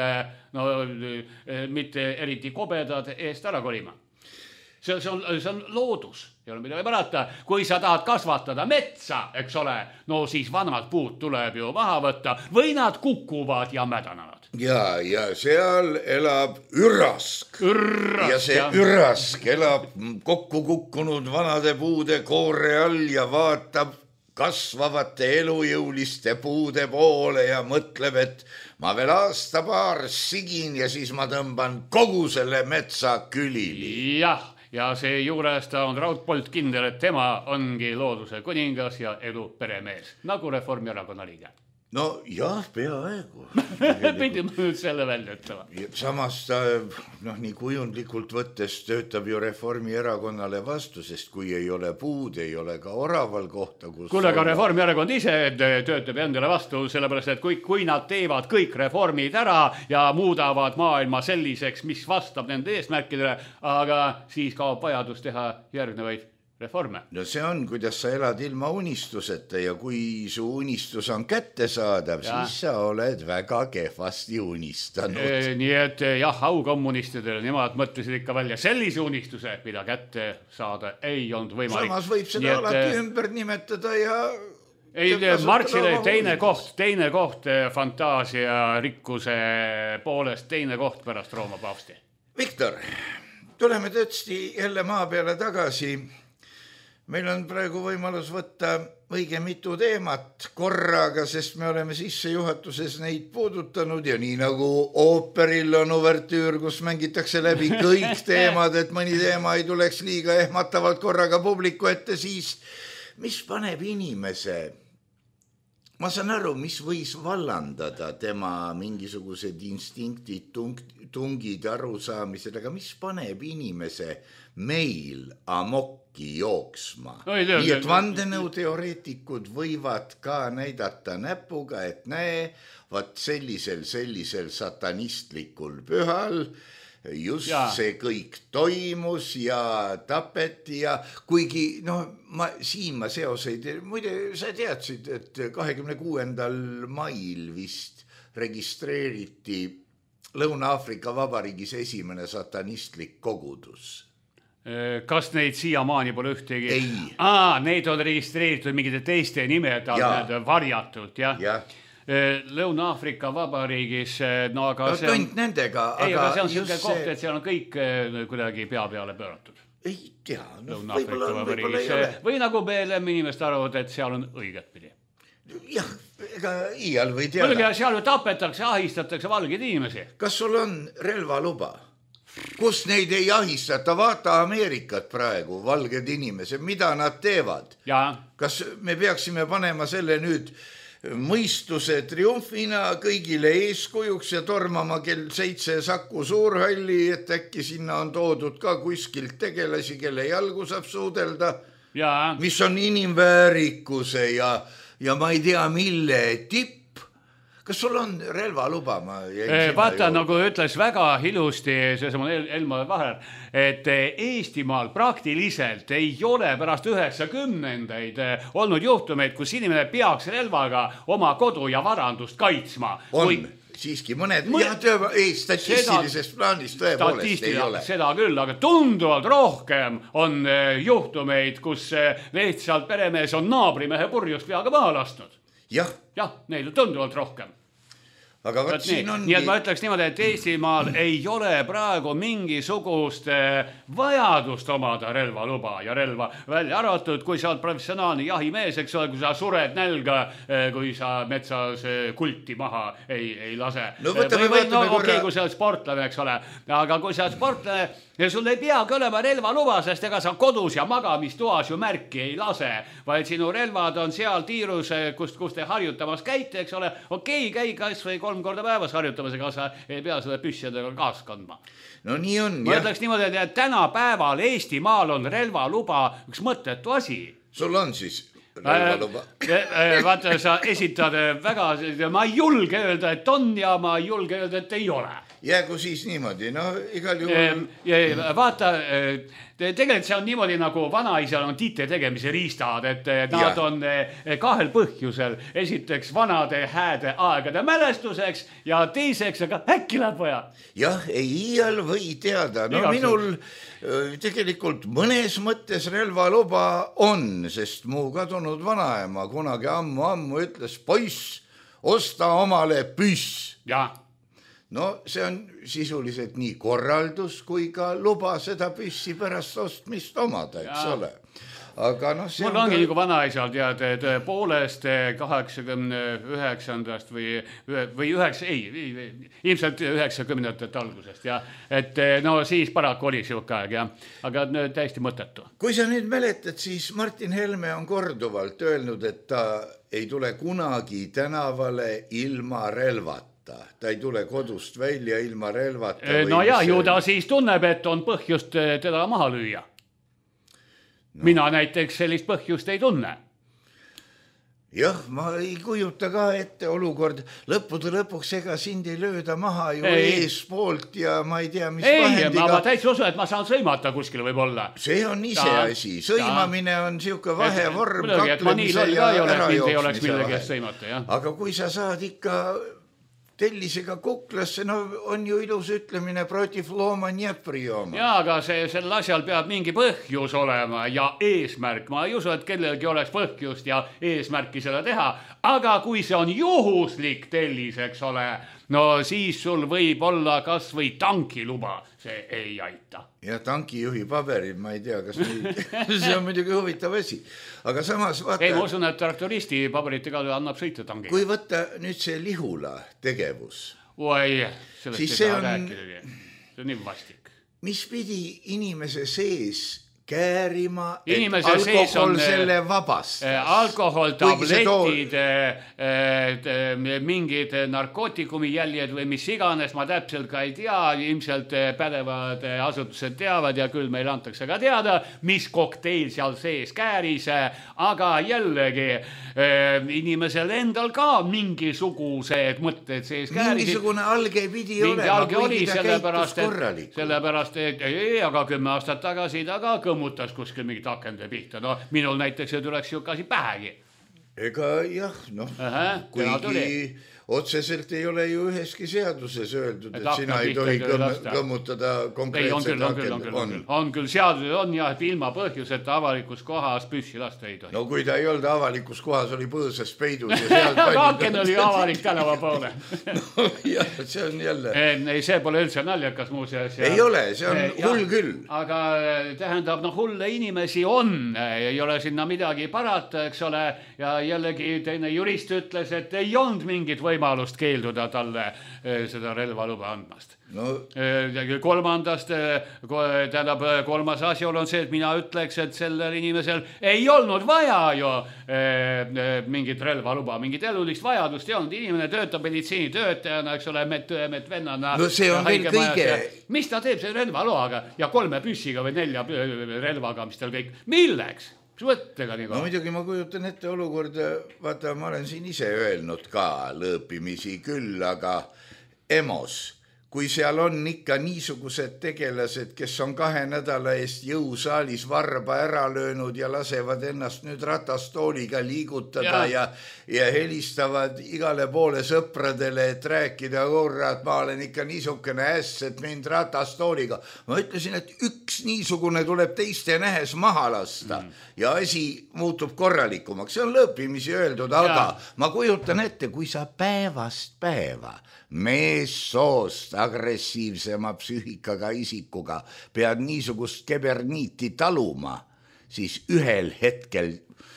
mitte eriti kobedad eest ära kolima. See on loodus, ei ole midagi parata. Kui sa tahad kasvatada metsa, eks ole, no siis vanad puud tuleb ju maha võtta või nad kukuvad ja mädanevad. Ja seal elab ürask. Ja see ürask elab kokku kukkunud vanade puude koore all ja vaatab kasvavate elujõuliste puude poole ja mõtleb, et ma veel aasta-paar sigin ja siis ma tõmban kogu selle metsa külili. Jah, ja see juures ta on raudpolt kindel, et tema ongi looduse kuningas ja edu peremees, nagu Reformierakonna liige. No jah, peaaegu. Pidime nüüd selle välja ütlema. Samas ta nii kujundlikult võttes töötab ju Reformierakonnale vastu, sest kui ei ole puud, ei ole ka oraval kohta. Kuule, ka Reformierakond ise töötab endale vastu, sellepärast, et kui nad teevad kõik reformid ära ja muudavad maailma selliseks, mis vastab nende eesmärkidele, aga siis kaob vajadus teha järgnevaid reforme. No see on, kuidas sa elad ilma unistuseta ja kui su unistus on kättesaadav, siis sa oled väga kehvasti unistanud. Nii et jah, aukommunistidele, nemad mõtlesid ikka välja sellise unistuse, mida kätte saada ei olnud võimalik. Samas võib seda alati ümber nimetada ja... Ei, Martsile teine koht fantaasia rikkuse poolest, teine koht pärast Rooma paavsti. Viktor, tuleme tõesti jälle maa peale tagasi. Meil on praegu võimalus võtta õige mitu teemat korraga, sest me oleme sissejuhatuses neid puudutanud ja nii nagu ooperil on uvertüür, kus mängitakse läbi kõik teemad, et mõni teema ei tuleks liiga ehmatavalt korraga publiku ette, siis mis paneb inimese... Ma saan aru, mis võis vallandada tema mingisugused instinktid, tungid, arusaamised, aga mis paneb inimese meil amokki jooksma? Nii et vandenõuteoreetikud võivad ka näidata näpuga, et näe, vaat sellisel satanistlikul pühal just see kõik toimus ja tapeti ja kuigi ma seoseid, muide sa teadsid, et 26. mail vist registreeriti Lõuna-Aafrika Vabariigis esimene satanistlik kogudus. Kas neid siiamaani pole ühtegi? Ei. Neid on registreeritud mingite teiste nimed varjatult, jah? Lõuna-Aafrika Vabariigis, no aga see on... nendega, aga see on selline koht, et seal on kõik kuidagi pea peale pööratud. Ei tea, Lõuna-Aafrika Vabariigis. Või nagu meil inimest arvavad, et seal on õiget pidi. Jah, ega iial või teada. Muidugi seal ju tapetakse, ahistatakse valgeid inimesi. Kas sul on relvaluba? Kus neid ei ahistata? Vaata Ameerikat praegu, valged inimesed, mida nad teevad? Ja. Kas me peaksime panema selle nüüd mõistuse triumfina kõigile eeskujuks ja tormama kell 7 Saku Suurhalli, et äkki sinna on toodud ka kuskilt tegelasi, kelle jalgu saab suudelda, mis on inimväärikuse ja ma ei tea mille tipp. Kas sul on relvaluba? Vaata, nagu ütles väga ilusti see Elmar Vaher, et Eestimaal praktiliselt ei ole pärast 90-ndaid olnud juhtumeid, kus inimene peaks relvaga oma kodu ja varandust kaitsma. On siiski mõned statistilisest plaanist tõepoolest ei ole. Seda küll, aga tunduvalt rohkem on juhtumeid, kus lihtsalt peremees on naabrimehe purjust peaga maha lasknud. Jah, neil tunduvalt rohkem. Aga võt siin ongi... Nii et ma ütleks niimoodi, et Eestimaal ei ole praegu mingisugust vajadust omada relvaluba ja relva välja arvatud, kui sa oled professionaalne jahimees, eks ole, kui sa sured nälga, kui sa metsas kulti maha ei lase. Okei, kui sa oled sportlane, eks ole, aga kui sa oled sportlane, ja sul ei peagi olema relvaluba, sest ega sa kodus ja magamistoas ju märki ei lase, vaid sinu relvad on seal tiirus, kus te harjutamas käite, eks ole. Okei, käi kas või 3 korda päevas harjutamas, ega sa ei pea seda püssidega kaas kandma. No nii on, ma ütleks niimoodi, et tänapäeval Eestimaal on relvaluba üks mõttetu asi. Sul on siis relvaluba? Vaata, sa esitad väga, ma ei julge öelda, et on ja ma ei julge öelda, et ei ole. Jäägu siis niimoodi, no igal juhul... Vaata, tegelikult see on niimoodi nagu vanaisal on tite tegemise riistad, et nad on 2 põhjusel. Esiteks vanade hääde aegade mälestuseks ja teiseks, aga äkki läheb vaja. Jah, ei iial või teada. No minul tegelikult mõnes mõttes relvaluba on, sest mu kadunud vanaema kunagi ammu ütles, poiss, osta omale püss. Jah. No see on sisuliselt nii korraldus kui ka luba seda püssi pärast ostmist omada, eks ole. Aga noh, see mul ongi nagu vanaisal tead, poolest 89-ndast või 9, ilmselt 90-ndate algusest, ja. Et no siis paraku oli siuke aeg, ja. Aga täiesti mõttetu. Kui sa nüüd mäletad, siis Martin Helme on korduvalt öelnud, et ta ei tule kunagi tänavale ilma relvata. Ta ei tule kodust välja ilma relvata. No ja, ju ta siis tunneb, et on põhjust teda maha lüüa. No. Mina näiteks sellist põhjust ei tunne. Jah, ma ei kujuta ka ette olukord. Lõppude lõpuks ega sind ei lööda maha ju eespoolt ja ma ei tea, mis vahendiga. Ma täitsa usu, et ma saan sõimata kuskile võib-olla. See on ise asi. Sõimamine on siuke vahevorm kaklemise ja ärajooksmise. Aga kui sa saad ikka... tellisega kuklasse, no on ju ilus ütlemine protiv looma nii prioma. Jaa, aga sel asjal peab mingi põhjus olema ja eesmärk. Ma ei usu, et kellelgi oleks põhjust ja eesmärki seda teha. Aga kui see on juhuslik tellis, eks ole, no siis sul võib olla kas või tankiluba. See ei aita. Ja tankijuhi paberid, ma ei tea, kas see on muidugi huvitav asi. Aga samas vaata... Ei, ma usun, et traktoristi paberitega annab sõita tangi. Kui võtta nüüd see Lihula tegevus... Oi, sellest ei saa rääkida. See on nii vastik. Mis pidi inimese sees käärima, inimese et alkohol selle vabast. Alkohol, tabletid, mingid narkootikumi jäljed või mis iganes, ma täpselt ka ei tea, ilmselt pädevad asutused teavad ja küll meil antakse ka teada, mis kokteil seal sees kääris, aga jällegi inimesel endal ka mingisugused mõtted sees käärisid. Mingisugune alge pidi olema, kuigi ta käitus korralikult. Sellepärast, et aga 10 aastat tagasi ta ka kõmmutas kuskil mingit akende pihta. No minul näiteks ei tuleks ju kasi pähegi. Ega jah, noh, kuigi otseselt ei ole ju üheski seaduses öeldud, et sina ei tohi kõmmutada konkreetselt akent. On küll, seadused on jah, et ilma põhjuseta avalikus kohas püssi lasta ei tohi. No kui ta ei olnud avalikus kohas, oli põõsas peidus ja sealt aga aken oli avalik tänava poole. No jah, see on jälle. Ei, see pole üldse naljakas muuseas. Ei ole, see on hull küll. Aga tähendab, hulle inimesi on, ei ole sinna midagi parata, eks ole, ja jällegi teine jurist ütles, et ei olnud mingit võimalust keelduda talle seda relvaluba andmast. No. Kolmandast, tähendab, kolmas asjaol on see, et mina ütleks, et sellel inimesel ei olnud vaja ju mingit relvaluba, mingit elulist vajadust ei olnud. Inimene töötab meditsiinitöötajana, eks ole, medvennana. No see on veel kõige. Mis ta teeb selle relvaloaga ja 3 püssiga või 4 relvaga, mis tal kõik? Milleks? No muidugi ma kujutan ette olukorda, vaata, ma olen siin ise öelnud ka lõõpimisi küll, aga EMO-s, kui seal on ikka niisugused tegelased, kes on 2 nädala eest jõusaalis varba ära löönud ja lasevad ennast nüüd ratastooliga liigutada ja helistavad igale poole sõpradele, et rääkida, et ma olen ikka niisugune äss, et mind ratastooliga. Ma ütlesin, et üks niisugune tuleb teiste nähes maha lasta ja asi muutub korralikumaks. See on lõõpimisi öeldud, aga ma kujutan ette, kui sa päevast päeva meessoost agressiivsema psüühikaga isikuga pead niisugust keberniiti taluma, siis ühel hetkel,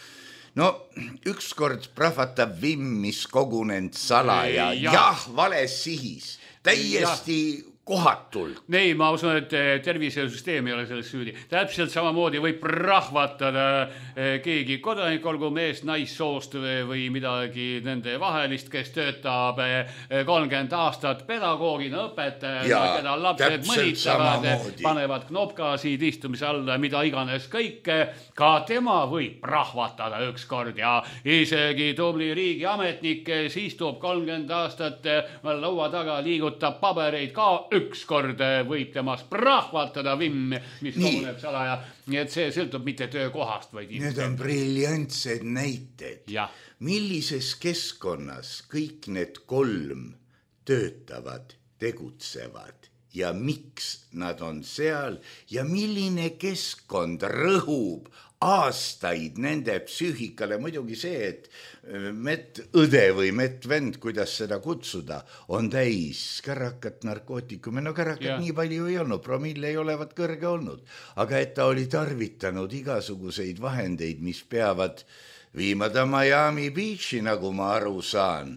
ükskord prahvatab vimm, mis kogunend salaja, vales sihis, täiesti kohatult. Ei, ma usun, et tervisesüsteem ei ole selles süüdi. Täpselt samamoodi võib rahvatada keegi kodanik, olgu mees, naissoost või midagi nende vahelist, kes töötab 30 aastat pedagoogina, õpetajana, keda lapsed mõnitavad, panevad knopkasid istumise alla, mida iganes kõike. Ka tema võib rahvatada ükskord ja isegi tubli riigiametnik, kes istub 30 aastat laua taga, liigutab pabereid ka ükskord võib temast prahvatada vimm, mis koguneb salaja. Nii et see sõltub mitte töökohast, vaid need on briljantsed näited. Millises keskkonnas kõik need 3 töötavad, tegutsevad ja miks nad on seal ja milline keskkond rõhub aastaid nende psüühikale. Muidugi see, et medõde või medvend, kuidas seda kutsuda, on täis kärakat narkootikume. No kärakat nii palju ei olnud, promill ei olevat kõrge olnud. Aga et ta oli tarvitanud igasuguseid vahendeid, mis peavad viima ta Miami Beachi, nagu ma aru saan.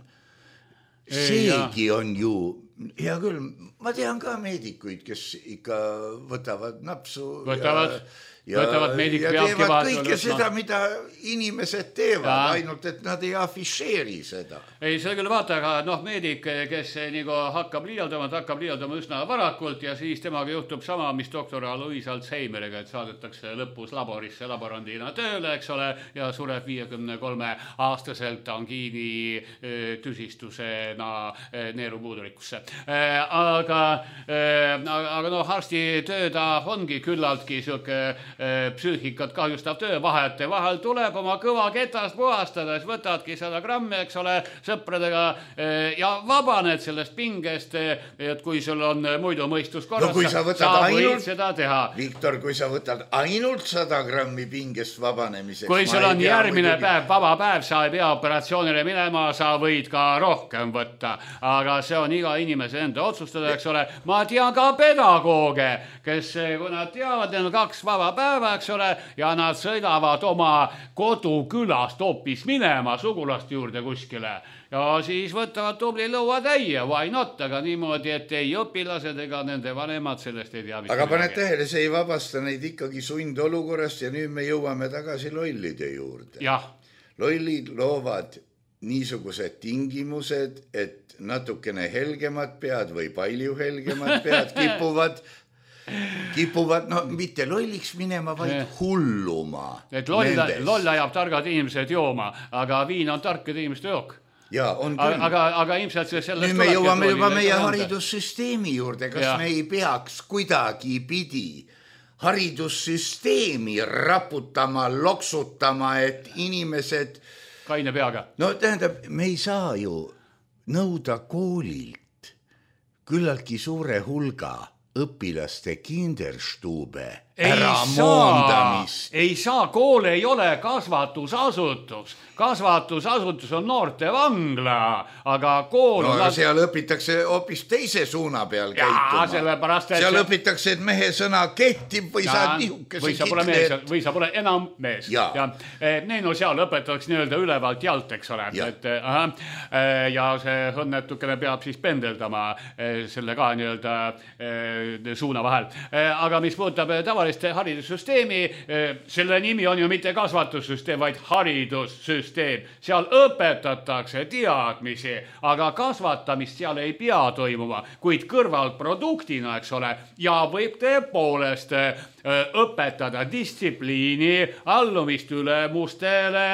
Seegi on ju, hea küll, ma tean ka meedikuid, kes ikka võtavad napsu ja teevad kõike seda, mida inimesed teevad, ainult et nad ei afišeeri seda. Ei, see küll vaata, aga meedik, kes nagu hakkab liialdama üsna varakult ja siis temaga juhtub sama, mis doktor Alois Alzheimeriga, et saadetakse lõpus laborisse laborandina tööle, eks ole, ja sureb 53-aastaselt angiini tüsistusena neerupuudulikkusse. Aga arsti töö ta ongi küllaltki siuke psüühikat kahjustav töö, vahel tuleb oma kõva ketast puhastada, siis võtadki 100 grammi, eks ole, sõpradega ja vabaned sellest pingest, et kui sul on muidu mõistus korras, sa võid seda teha. Viktor, kui sa võtad ainult 100 grammi pingest vabanemiseks. Kui sul on järgmine päev, vaba päev, sa ei pea operatsioonile minema, sa võid ka rohkem võtta, aga see on iga inimese enda otsustada, eks ole. Ma tean ka pedagooge, kes, kui nad teavad, neil 2 vaba päeva, eks ole, ja nad sõidavad oma kodukülast hoopis minema sugulaste juurde kuskile. Ja siis võtavad tubli lõuatäie, why not, aga niimoodi, et ei õpilased ega nende vanemad sellest ei tea. Aga paned tähele, see ei vabasta neid ikkagi sundolukorrast ja nüüd me jõuame tagasi lollide juurde. Lollid loovad niisugused tingimused, et natukene helgemad pead või palju helgemad pead kipuvad, mitte lolliks minema, vaid hulluma. Et loll ajab targad inimesed jooma, aga viin on tarkade inimeste jook. On küll. Aga ilmselt sellest nüüd me jõuame juba meie haridussüsteemi juurde, kas me ei peaks kuidagi pidi haridussüsteemi raputama, loksutama, et inimesed kaine peaga. No tähendab, me ei saa ju nõuda koolilt küllaltki suure hulga õpilaste kinderstube äramoondamist. Ei saa, kool ei ole kasvatusasutus. Kasvatusasutus on noorte vangla, aga kool... No seal õpitakse hoopis teise suuna peal käituma. Sellepärast, et... Seal õpitakse, et mehe sõna kehtib või sa nihukese kitleed. Või sa pole enam mees. No seal õpetatakse nii-öelda ülevalt jalt, eks ole. Ja see õnnetukene peab siis pendeldama selle ka nii-öelda suuna vahel. Aga mis puudutab tavaliste haridussüsteemi, selle nimi on ju mitte kasvatussüsteem, vaid haridussüsteem. Seal õpetatakse teadmisi, aga kasvatamist seal ei pea toimuma, kuid kõrvalproduktina, eks ole, ja võib tõepoolest õpetada distsipliini, allumist ülemustele,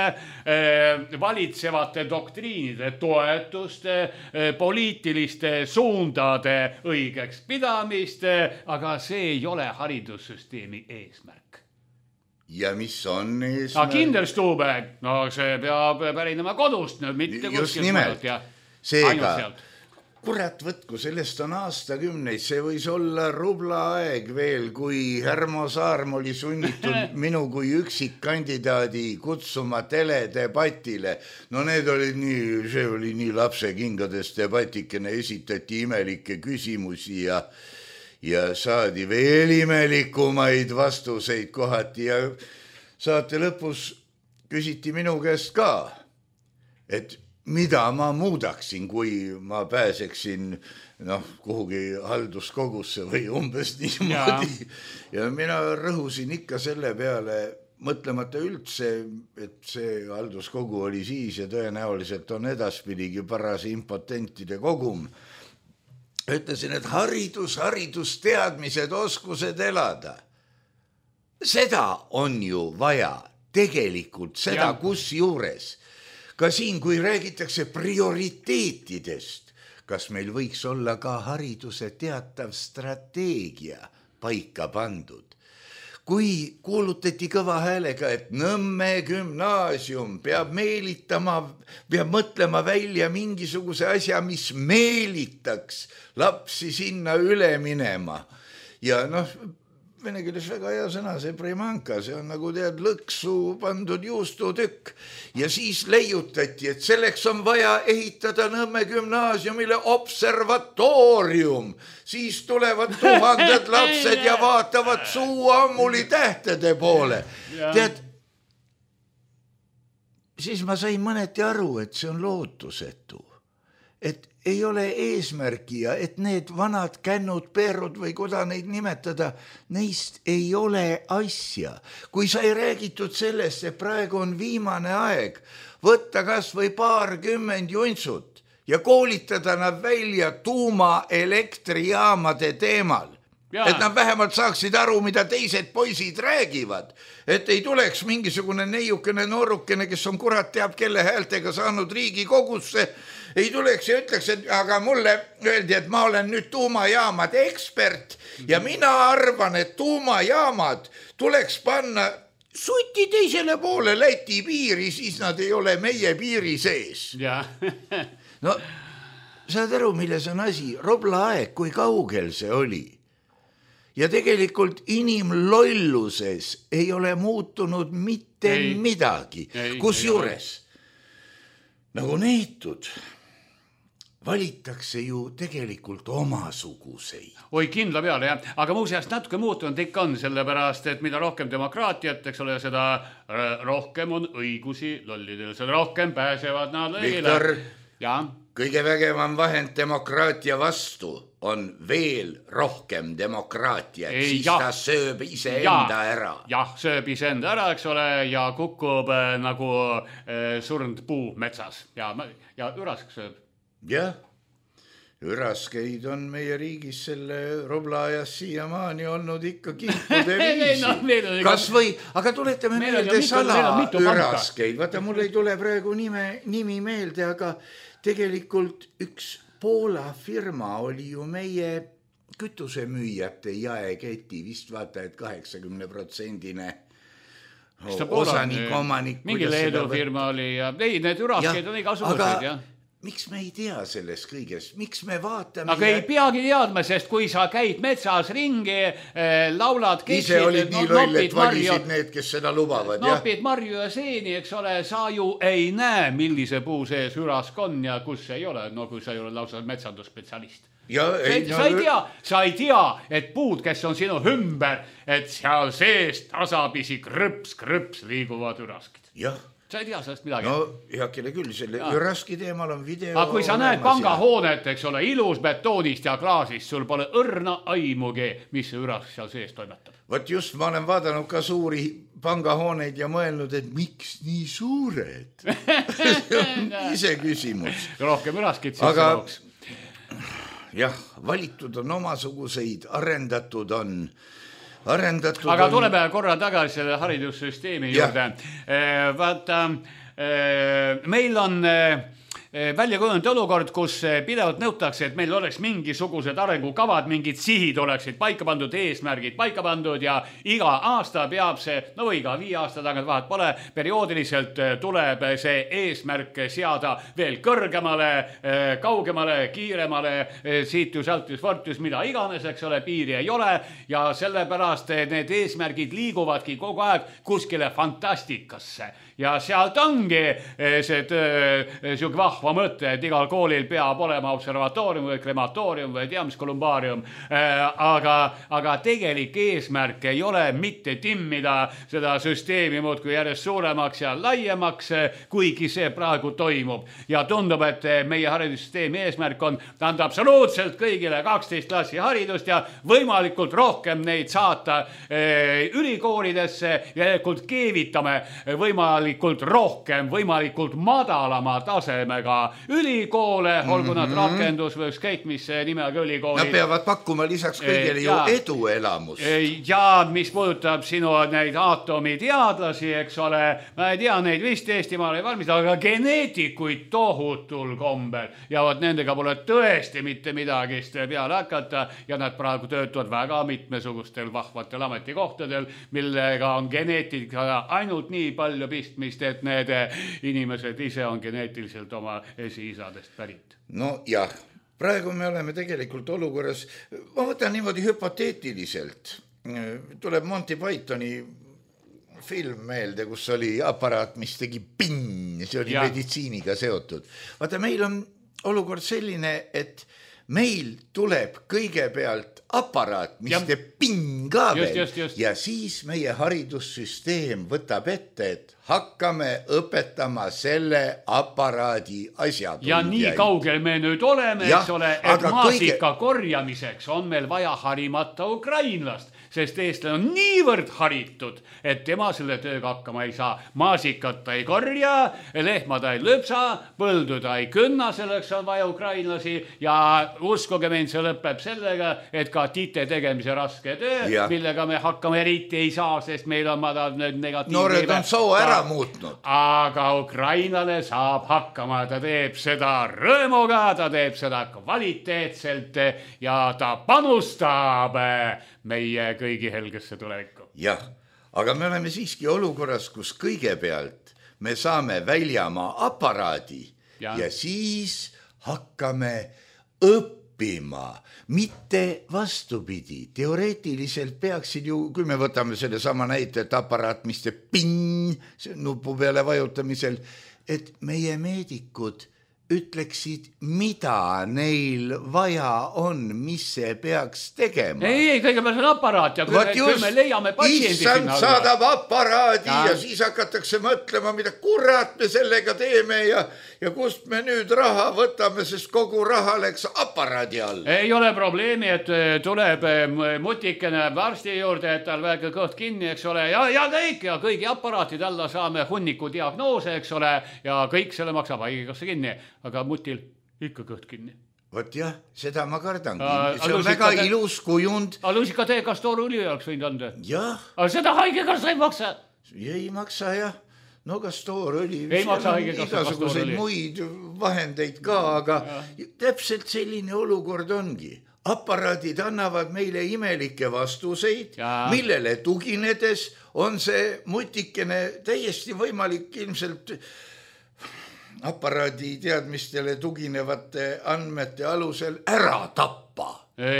valitsevate doktriinide toetust, poliitiliste suundade õigeks pidamist, aga see ei ole haridussüsteemi eesmärk. Ja mis on eesmärk? Kinderstube, no see peab pärinema kodust, mitte just nimelt. Seega, kurat võtku, sellest on aastakümneid, see võis olla rubla aeg veel, kui Härmo Saarm oli sunnitud minu kui üksikkandidaadi kutsuma teledebatile. No need olid nii, see oli nii lapsekingades debatikene, esitati imelikke küsimusi ja saadi veel imelikumaid vastuseid kohati ja saate lõpus küsiti minu käest ka, et mida ma muudaksin, kui ma pääseksin kuhugi halduskogusse või umbes niimoodi. Ja mina rõhusin ikka selle peale, mõtlemata üldse, et see halduskogu oli siis ja tõenäoliselt on edaspidigi paras impotentide kogum. Ütlesin, et haridus, teadmised, oskused elada. Seda on ju vaja, tegelikult seda, kus juures. Ka siin, kui räägitakse prioriteetidest, kas meil võiks olla ka hariduse teatav strateegia paika pandud. Kui kuulutati kõva häälega, et Nõmme gümnaasium peab mõtlema välja mingisuguse asja, mis meelitaks lapsi sinna üle minema. Ja vene keeles väga hea sõna, see primanka, see on nagu lõksu pandud juustutükk. Ja siis leiutati, et selleks on vaja ehitada Nõmme gümnaasiumile observatoorium. Siis tulevad 1000 lapsed ja vaatavad suuammuli tähtede poole. Tead, siis ma sain mõneti aru, et see on lootusetu. Et ei ole eesmärgi ja et need vanad kännud, peerud või kuda neid nimetada, neist ei ole asja. Kui sai räägitud sellest, et praegu on viimane aeg võtta kas või 20 juntsut ja koolitada nad välja tuumaelektrijaamade teemal. Et nad vähemalt saaksid aru, mida teised poisid räägivad. Et ei tuleks mingisugune neiukene noorukene, kes on kurat teab kelle häältega saanud Riigikogusse, ei tuleks ja ütleks, et aga mulle öeldi, et ma olen nüüd tuumajaamade ekspert ja mina arvan, et tuumajaamad tuleks panna suti teisele poole Läti piiri, siis nad ei ole meie piiri sees. No, saad aru, milles on asi? Robla aeg, kui kaugel see oli. Ja tegelikult inimlolluses ei ole muutunud mitte midagi. Kus juures? Nagu neetud valitakse ju tegelikult omasuguseid. Oi, kindla peale, jah. Aga muuseas natuke muutunud ikka on, sellepärast, et mida rohkem demokraatiat, eks ole, seda rohkem on õigusi lollidel, seda rohkem pääsevad nad õigile. Viktor, kõige vägevam vahend demokraatia vastu on veel rohkem demokraatiat, siis ta sööb ise enda ära. Jah, sööb ise enda ära, eks ole, ja kukub nagu surnud puu metsas ja ürask sööb. Jah, üraskeid on meie riigis selle Robla ajas siiamaani olnud ikka kimpude viisi. Kas või, aga tuletame meelde salaüraskeid. Vaata, mul ei tule praegu nimi meelde, aga tegelikult üks Poola firma oli ju meie kütusemüüjate jaeketi, vist vaata, et 80% osanik, omanik. Mingi Leedu firma oli ja need üraskeid on igasugused, jah. miks me ei tea sellest kõigest, miks me vaatame... Aga ei peagi teadma, sest kui sa käid metsas ringi, laulad ise olid nii loll, et valisid need, kes seda lubavad. Nopid marju ja seeni, eks ole, sa ju ei näe, millise puu sees ürask on ja kus ei ole, no kui sa ei ole lausa metsandusspetsialist. Sa ei tea, et puud, kes on sinu ümber, et seal sees tasapisi krõps liiguvad üraskid. Jah. Sa ei tea sellest midagi. No heakene küll, selle üraski teemal on video... Aga kui sa näed pangahoonet, eks ole, ilus betoonist ja klaasist, sul pole õrna aimugi, mis see ürask seal sees toimetab. Vot just, ma olen vaadanud ka suuri pangahooneid ja mõelnud, et miks nii suured? See on ise küsimus. Rohkem üraskid siis lõuks. Jah, valitud on omasuguseid, arendatud on... Aga tuleme korra tagasi selle haridussüsteemi juurde. Vaata, meil on välja kujunenud olukord, kus pidevalt nõutakse, et meil oleks mingisugused arengukavad, mingid sihid oleksid paika pandud, eesmärgid paika pandud ja iga aasta peab see, no iga 5 aasta tagant vahet pole, perioodiliselt tuleb see eesmärk seada veel kõrgemale, kaugemale, kiiremale, siitus, altus, fortus, mida iganes, eks ole, piiri ei ole ja sellepärast need eesmärgid liiguvadki kogu aeg kuskile fantastikasse. Ja sealt ongi see siuke vahva mõte, et igal koolil peab olema observatoorium või krematoorium või tea mis kolumbaarium. Aga tegelik eesmärk ei ole mitte timmida seda süsteemi muudkui järjest suuremaks ja laiemaks, kuigi see praegu toimub. Ja tundub, et meie haridussüsteemi eesmärk on anda absoluutselt kõigile 12 klassi haridust ja võimalikult rohkem neid saata ülikoolidesse ja keevitame võimalikult rohkem, võimalikult madalama tasemega ülikoole, olgu nad rakendus või ükskõik mis nimega ülikoolid. Nad peavad pakkuma lisaks kõigele ju eduelamust. Ja mis puudutab sinu neid aatomiteadlasi, eks ole, ma ei tea, neid vist Eestimaal ei valmista, aga geneetikuid tohutul kombel ja nendega pole tõesti mitte midagist peale hakata ja nad praegu töötavad väga mitmesugustel vahvatel ametikohtadel, millega on geneetika ainult nii palju pistmist, et need inimesed ise on geneetiliselt oma esiisadest pärit. No jah, praegu me oleme tegelikult olukorras, ma võtan niimoodi hüpoteetiliselt, tuleb Monty Pythoni film meelde, kus oli aparaat, mis tegi ping, see oli meditsiiniga seotud. Vaata, meil on olukord selline, et meil tuleb kõigepealt aparaat, mis teeb pinga veel ja siis meie haridussüsteem võtab ette, et hakkame õpetama selle aparaadi asjatundjaid. Ja nii kaugel me nüüd oleme, eks ole, et maasika korjamiseks on meil vaja harimata ukrainlast, sest eestlane on niivõrd haritud, et tema selle tööga hakkama ei saa. Maasikat ta ei korja, lehma ta ei lõpsa, põldu ta ei künna, selleks on vaja ukrainlasi ja uskuge mind, see lõpeb sellega, et ka tite tegemise raske töö, millega me hakkame eriti ei saa, sest meil on madal negatiivne. Noored on soo ära muutnud. Aga ukrainlane saab hakkama, ta teeb seda rõõmuga, ta teeb seda kvaliteetselt ja ta panustab meie kõigi helgesse tulevikku. Jah, aga me oleme siiski olukorras, kus kõigepealt me saame väljamaa aparaadi ja siis hakkame õppima, mitte vastupidi. Teoreetiliselt peaksid ju, kui me võtame selle sama näite, et aparaat, mis teeb ping nupu peale vajutamisel, et meie meedikud ütleksid, mida neil vaja on, mis see peaks tegema. Ei, kõigepealt on aparaat ja kui me leiame patsiendi issand saadab aparaadi ja siis hakatakse mõtlema, mida kurat me sellega teeme ja kust me nüüd raha võtame, sest kogu raha läks aparaadi all. Ei ole probleemi, et tuleb mutikene varsti juurde, et tal väike kõht kinni, eks ole, ja kõigi aparaatid alla saame hunniku diagnoose, eks ole, ja kõik selle maksab haigekassa kinni. Aga mutil ikka kõht kinni. Vot jah, seda ma kardangi. See on väga ilus kujund. Aga lusika tee kastoorõli oleks võinud anda. Jah. Aga seda haigekassa ei maksa. Ei maksa, jah. No kastoorõli. Ei maksa haigekassa igasuguseid muid vahendeid ka, aga täpselt selline olukord ongi. Aparaadid annavad meile imelikke vastuseid, millele tuginedes on see mutikene täiesti võimalik ilmselt aparaadi teadmistele tuginevate andmete alusel ära tappa.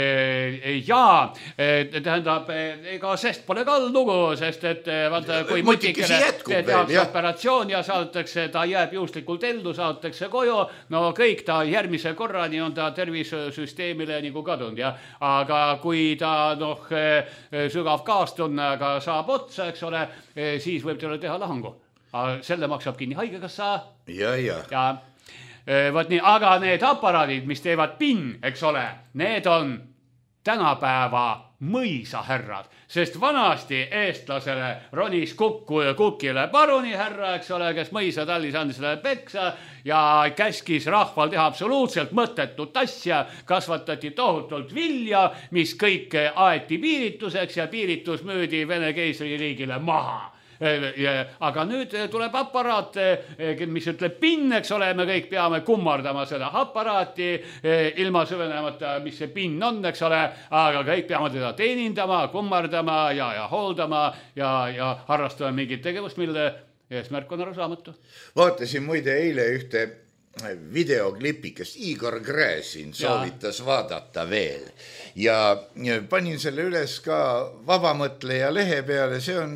Jaa, tähendab, ega sest pole ka lugu, sest et vaata, kui mutikene tehakse operatsioon ja saadetakse, ta jääb juhuslikult ellu, saadetakse koju, no kõik ta järgmise korrani on ta tervisesüsteemile nagu kadunud, ja aga kui ta sügav kaastunnaga saab otsa, eks ole, siis võib talle teha lahangu. Selle maksab kinni haigekassa. Ja võt nii, aga need aparaadid, mis teevad PIN, eks ole, need on tänapäeva mõisahärrad, sest vanasti eestlasele ronis kukile parunihärra, eks ole, kes mõisa tallis andis selle peksa ja käskis rahval teha absoluutselt mõttetut asja, kasvatati tohutult vilja, mis kõik aeti piirituseks ja piiritus müüdi Vene keisririigile maha. Aga nüüd tuleb aparaat, mis ütleb PIN, eks ole, me kõik peame kummardama seda aparaati ilma süvenemata, mis see PIN on, eks ole, aga kõik peame teda teenindama, kummardama ja hooldama ja harrastama mingit tegevust, mille eesmärk on arusaamatu. Vaatasin muide eile ühte videoklipikest, Igor Gräzin soovitas vaadata veel ja panin selle üles ka Vabamõtleja lehe peale, see on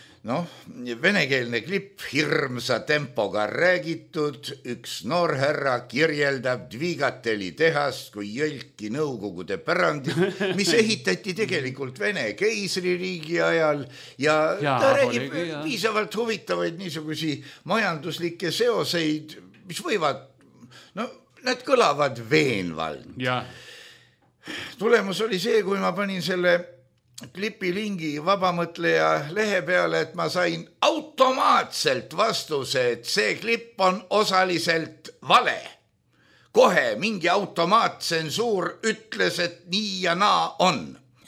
venekeelne klipp, hirmsa tempoga räägitud, üks noorhärra kirjeldab Dvigateli tehast kui jõlki Nõukogude pärandit, mis ehitati tegelikult Vene keisririigi ajal ja ta räägib piisavalt huvitavaid niisugusi majanduslikke seoseid, mis võivad, need kõlavad veenvalt. Tulemus oli see, kui ma panin selle klipi lingi Vabamõtleja lehe peale, et ma sain automaatselt vastuse, et see klipp on osaliselt vale. Kohe mingi automaattsensuur ütles, et nii ja naa on.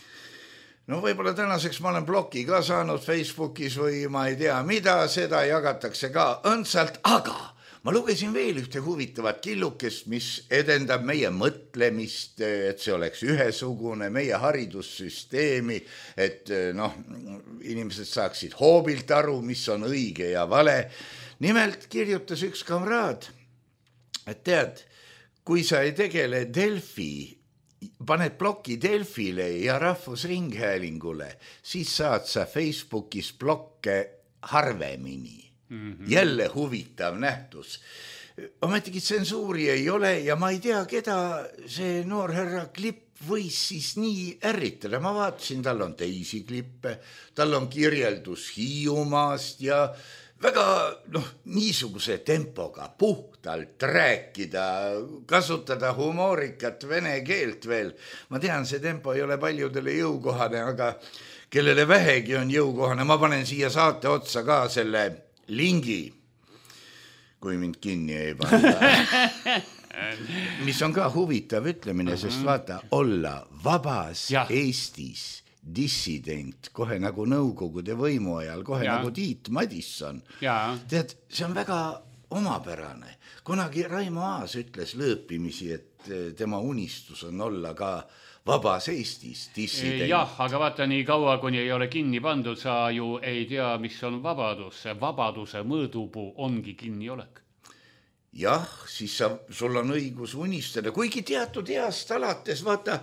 Võib-olla tänaseks ma olen bloki ka saanud Facebookis või ma ei tea mida, seda jagatakse ka õndsalt, aga ma lugesin veel ühte huvitavat killukest, mis edendab meie mõtlemist, et see oleks ühesugune, meie haridussüsteemi, et inimesed saaksid hoobilt aru, mis on õige ja vale. Nimelt kirjutas üks kamraad, et tead, kui sa ei tegele Delfi, paned ploki Delfile ja Rahvusringhäälingule, siis saad sa Facebookis blokke harvemini. Jälle huvitav nähtus. Ometigi tsensuuri ei ole ja ma ei tea, keda see noorherra klipp võis siis nii ärritada. Ma vaatasin, tal on teisi klippe, tal on kirjeldus Hiiumaast ja väga niisuguse tempoga puhtalt rääkida, kasutada humoorikat vene keelt veel. Ma tean, see tempo ei ole paljudele jõukohane, aga kellele vähegi on jõukohane, ma panen siia saate otsa ka selle lingi, kui mind kinni ei panda, mis on ka huvitav ütlemine, sest vaata, olla vabas Eestis dissident, kohe nagu Nõukogude võimu ajal, kohe nagu Tiit Madisson. Tead, see on väga omapärane. Kunagi Raimo Aas ütles lõõpimisi, et tema unistus on olla ka vabas Eestis dissident. Jah, aga vaata, nii kaua, kuni ei ole kinni pandud, sa ju ei tea, mis on vabadus. Vabaduse mõõdupuu ongi kinniolek. Jah, siis sul on õigus unistada, kuigi teatud east alates, vaata,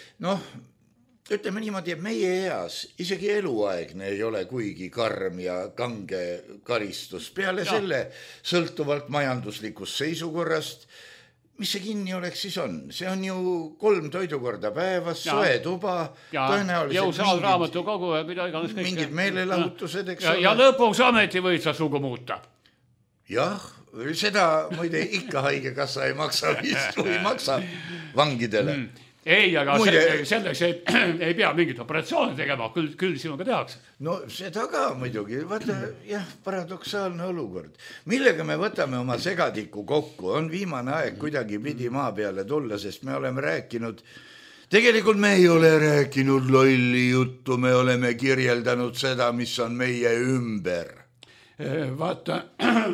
ütleme niimoodi, et meie eas isegi eluaegne ei ole kuigi karm ja kange karistus. Peale selle sõltuvalt majanduslikust seisukorrast, mis see kinni oleks siis on? See on ju 3 toidukorda päevas, soe tuba, jõusaal, raamatukogu ja mida iganes kõik. Mingid meelelahutused, eks ole. Ja lõpuks ameti võid sa sugu muuta. Jah, seda muide ikka haigekassa ei maksa vist või maksa vangidele. Ei, aga selleks ei pea mingit operatsiooni tegema, küll sinuga tehakse. Seda ka muidugi, vaata, paradoksaalne olukord. Millega me võtame oma segadiku kokku, on viimane aeg kuidagi pidi maa peale tulla, sest me oleme rääkinud, tegelikult me ei ole rääkinud lolli juttu, me oleme kirjeldanud seda, mis on meie ümber. Vaata,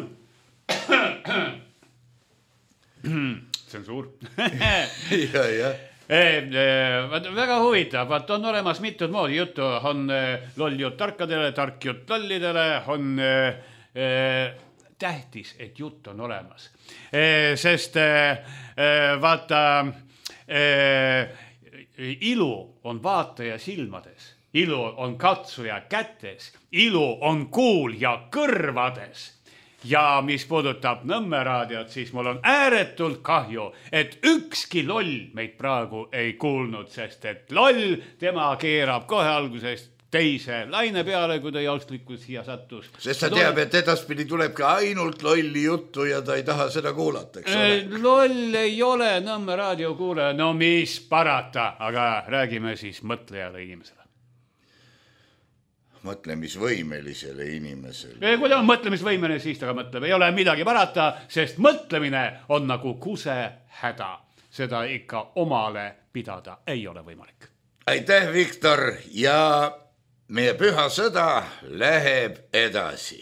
tsensuur. Jah. Väga huvitav, on olemas mitud moodi juttu, on loll jutt tarkadele, tark jutt lollidele, on tähtis, et jutt on olemas. Sest vaata, ilu on vaataja silmades, ilu on katsuja kätes, ilu on kuulja kõrvades. Ja mis puudutab Nõmme raadiot, siis mul on ääretult kahju, et ükski loll meid praegu ei kuulnud, sest et loll, tema keerab kohe algusest teise laine peale, kui ta jalgslikult siia sattus. Sest ta teab, et edaspidi tuleb ka ainult lolli juttu ja ta ei taha seda kuulata, eks ole? Loll ei ole Nõmme raadio kuulaja, no mis parata, aga räägime siis mõtlejale inimesele. Mõtlemisvõimelisele inimesele. Kui ta on mõtlemisvõimeline, siis ta ka mõtleb. Ei ole midagi parata, sest mõtlemine on nagu kuse häda. Seda ikka omale pidada ei ole võimalik. Aitäh, Viktor, ja meie püha sõda läheb edasi.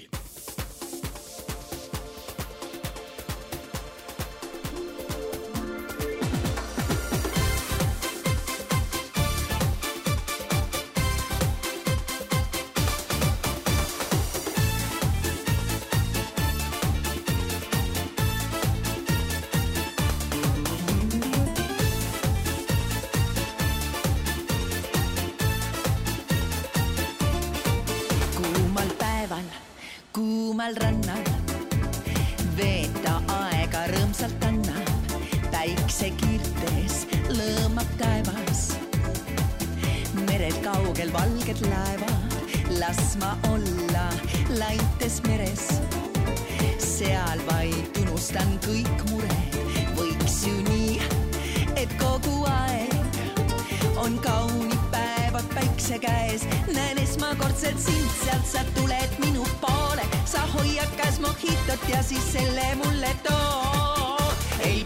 Kuumal rannal veeta aega rõõmsalt annab, päikse kiirtes lõõmab taevas. Mered kaugel valged laevad, las ma olla laintes meres. Seal vaid unustan kõik mured, võiks ju nii, et kogu aeg on kaunid päevad päikse käes. Näen esmakordselt sind, sealt sa tuled minu poole. Sa hoiad käes mojitot ja siis selle mulle too. Ei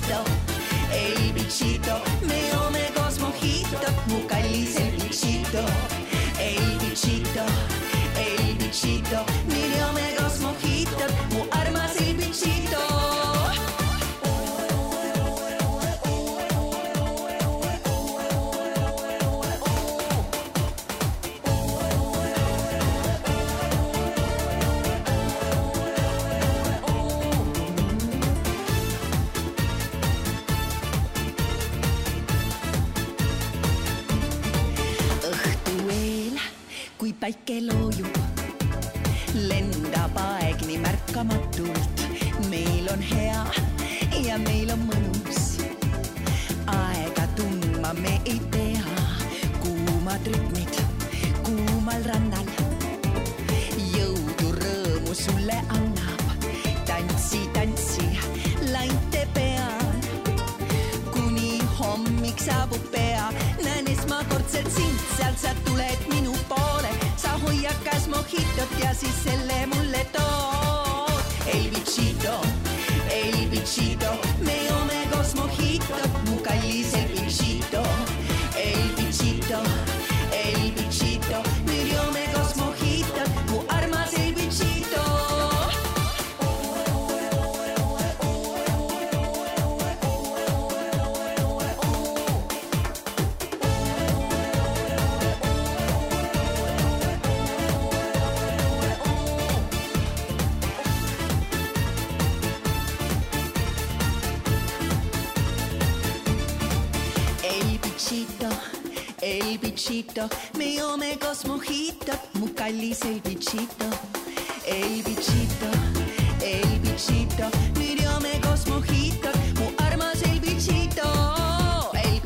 bichito, me joome koos mojitot, mu kallis el bichito. Ei bichito, me joome koos mojitot, mu armas el bichito. Päike loojub, lendab aeg nii märkamatult. Meil on hea ja meil on mõnus. Aega tundma me ei pea, kuumad rütmid kuumal rannal. Jõudu rõõmu sulle annab, tantsi, lainte peal. Kuni hommik saabub pea, näen esmakordselt sind, sealt sa tuled minu poole. Sa hoiad käes mojitot ja siis selle mulle tood. El bichito, me joome koos mojitot, mu kallis el bichito. El bichito, me joome koos mojitot, mu armas el bichito. El bichito, me joome koos mojitot, mu kallis el bichito. El bichito, nüüd joome koos mojitot, mu armas el bichito. El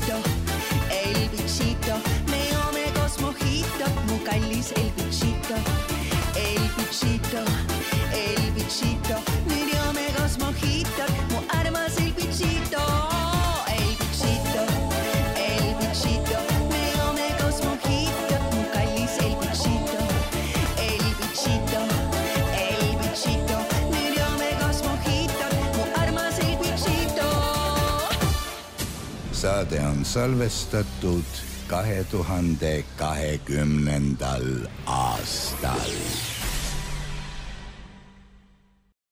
bichito, me joome koos mojitot, mu kallis el bichito. El bichito, nüüd joome koos mojitot, mu armas el bichito. Saade on salvestatud 2020. aastal.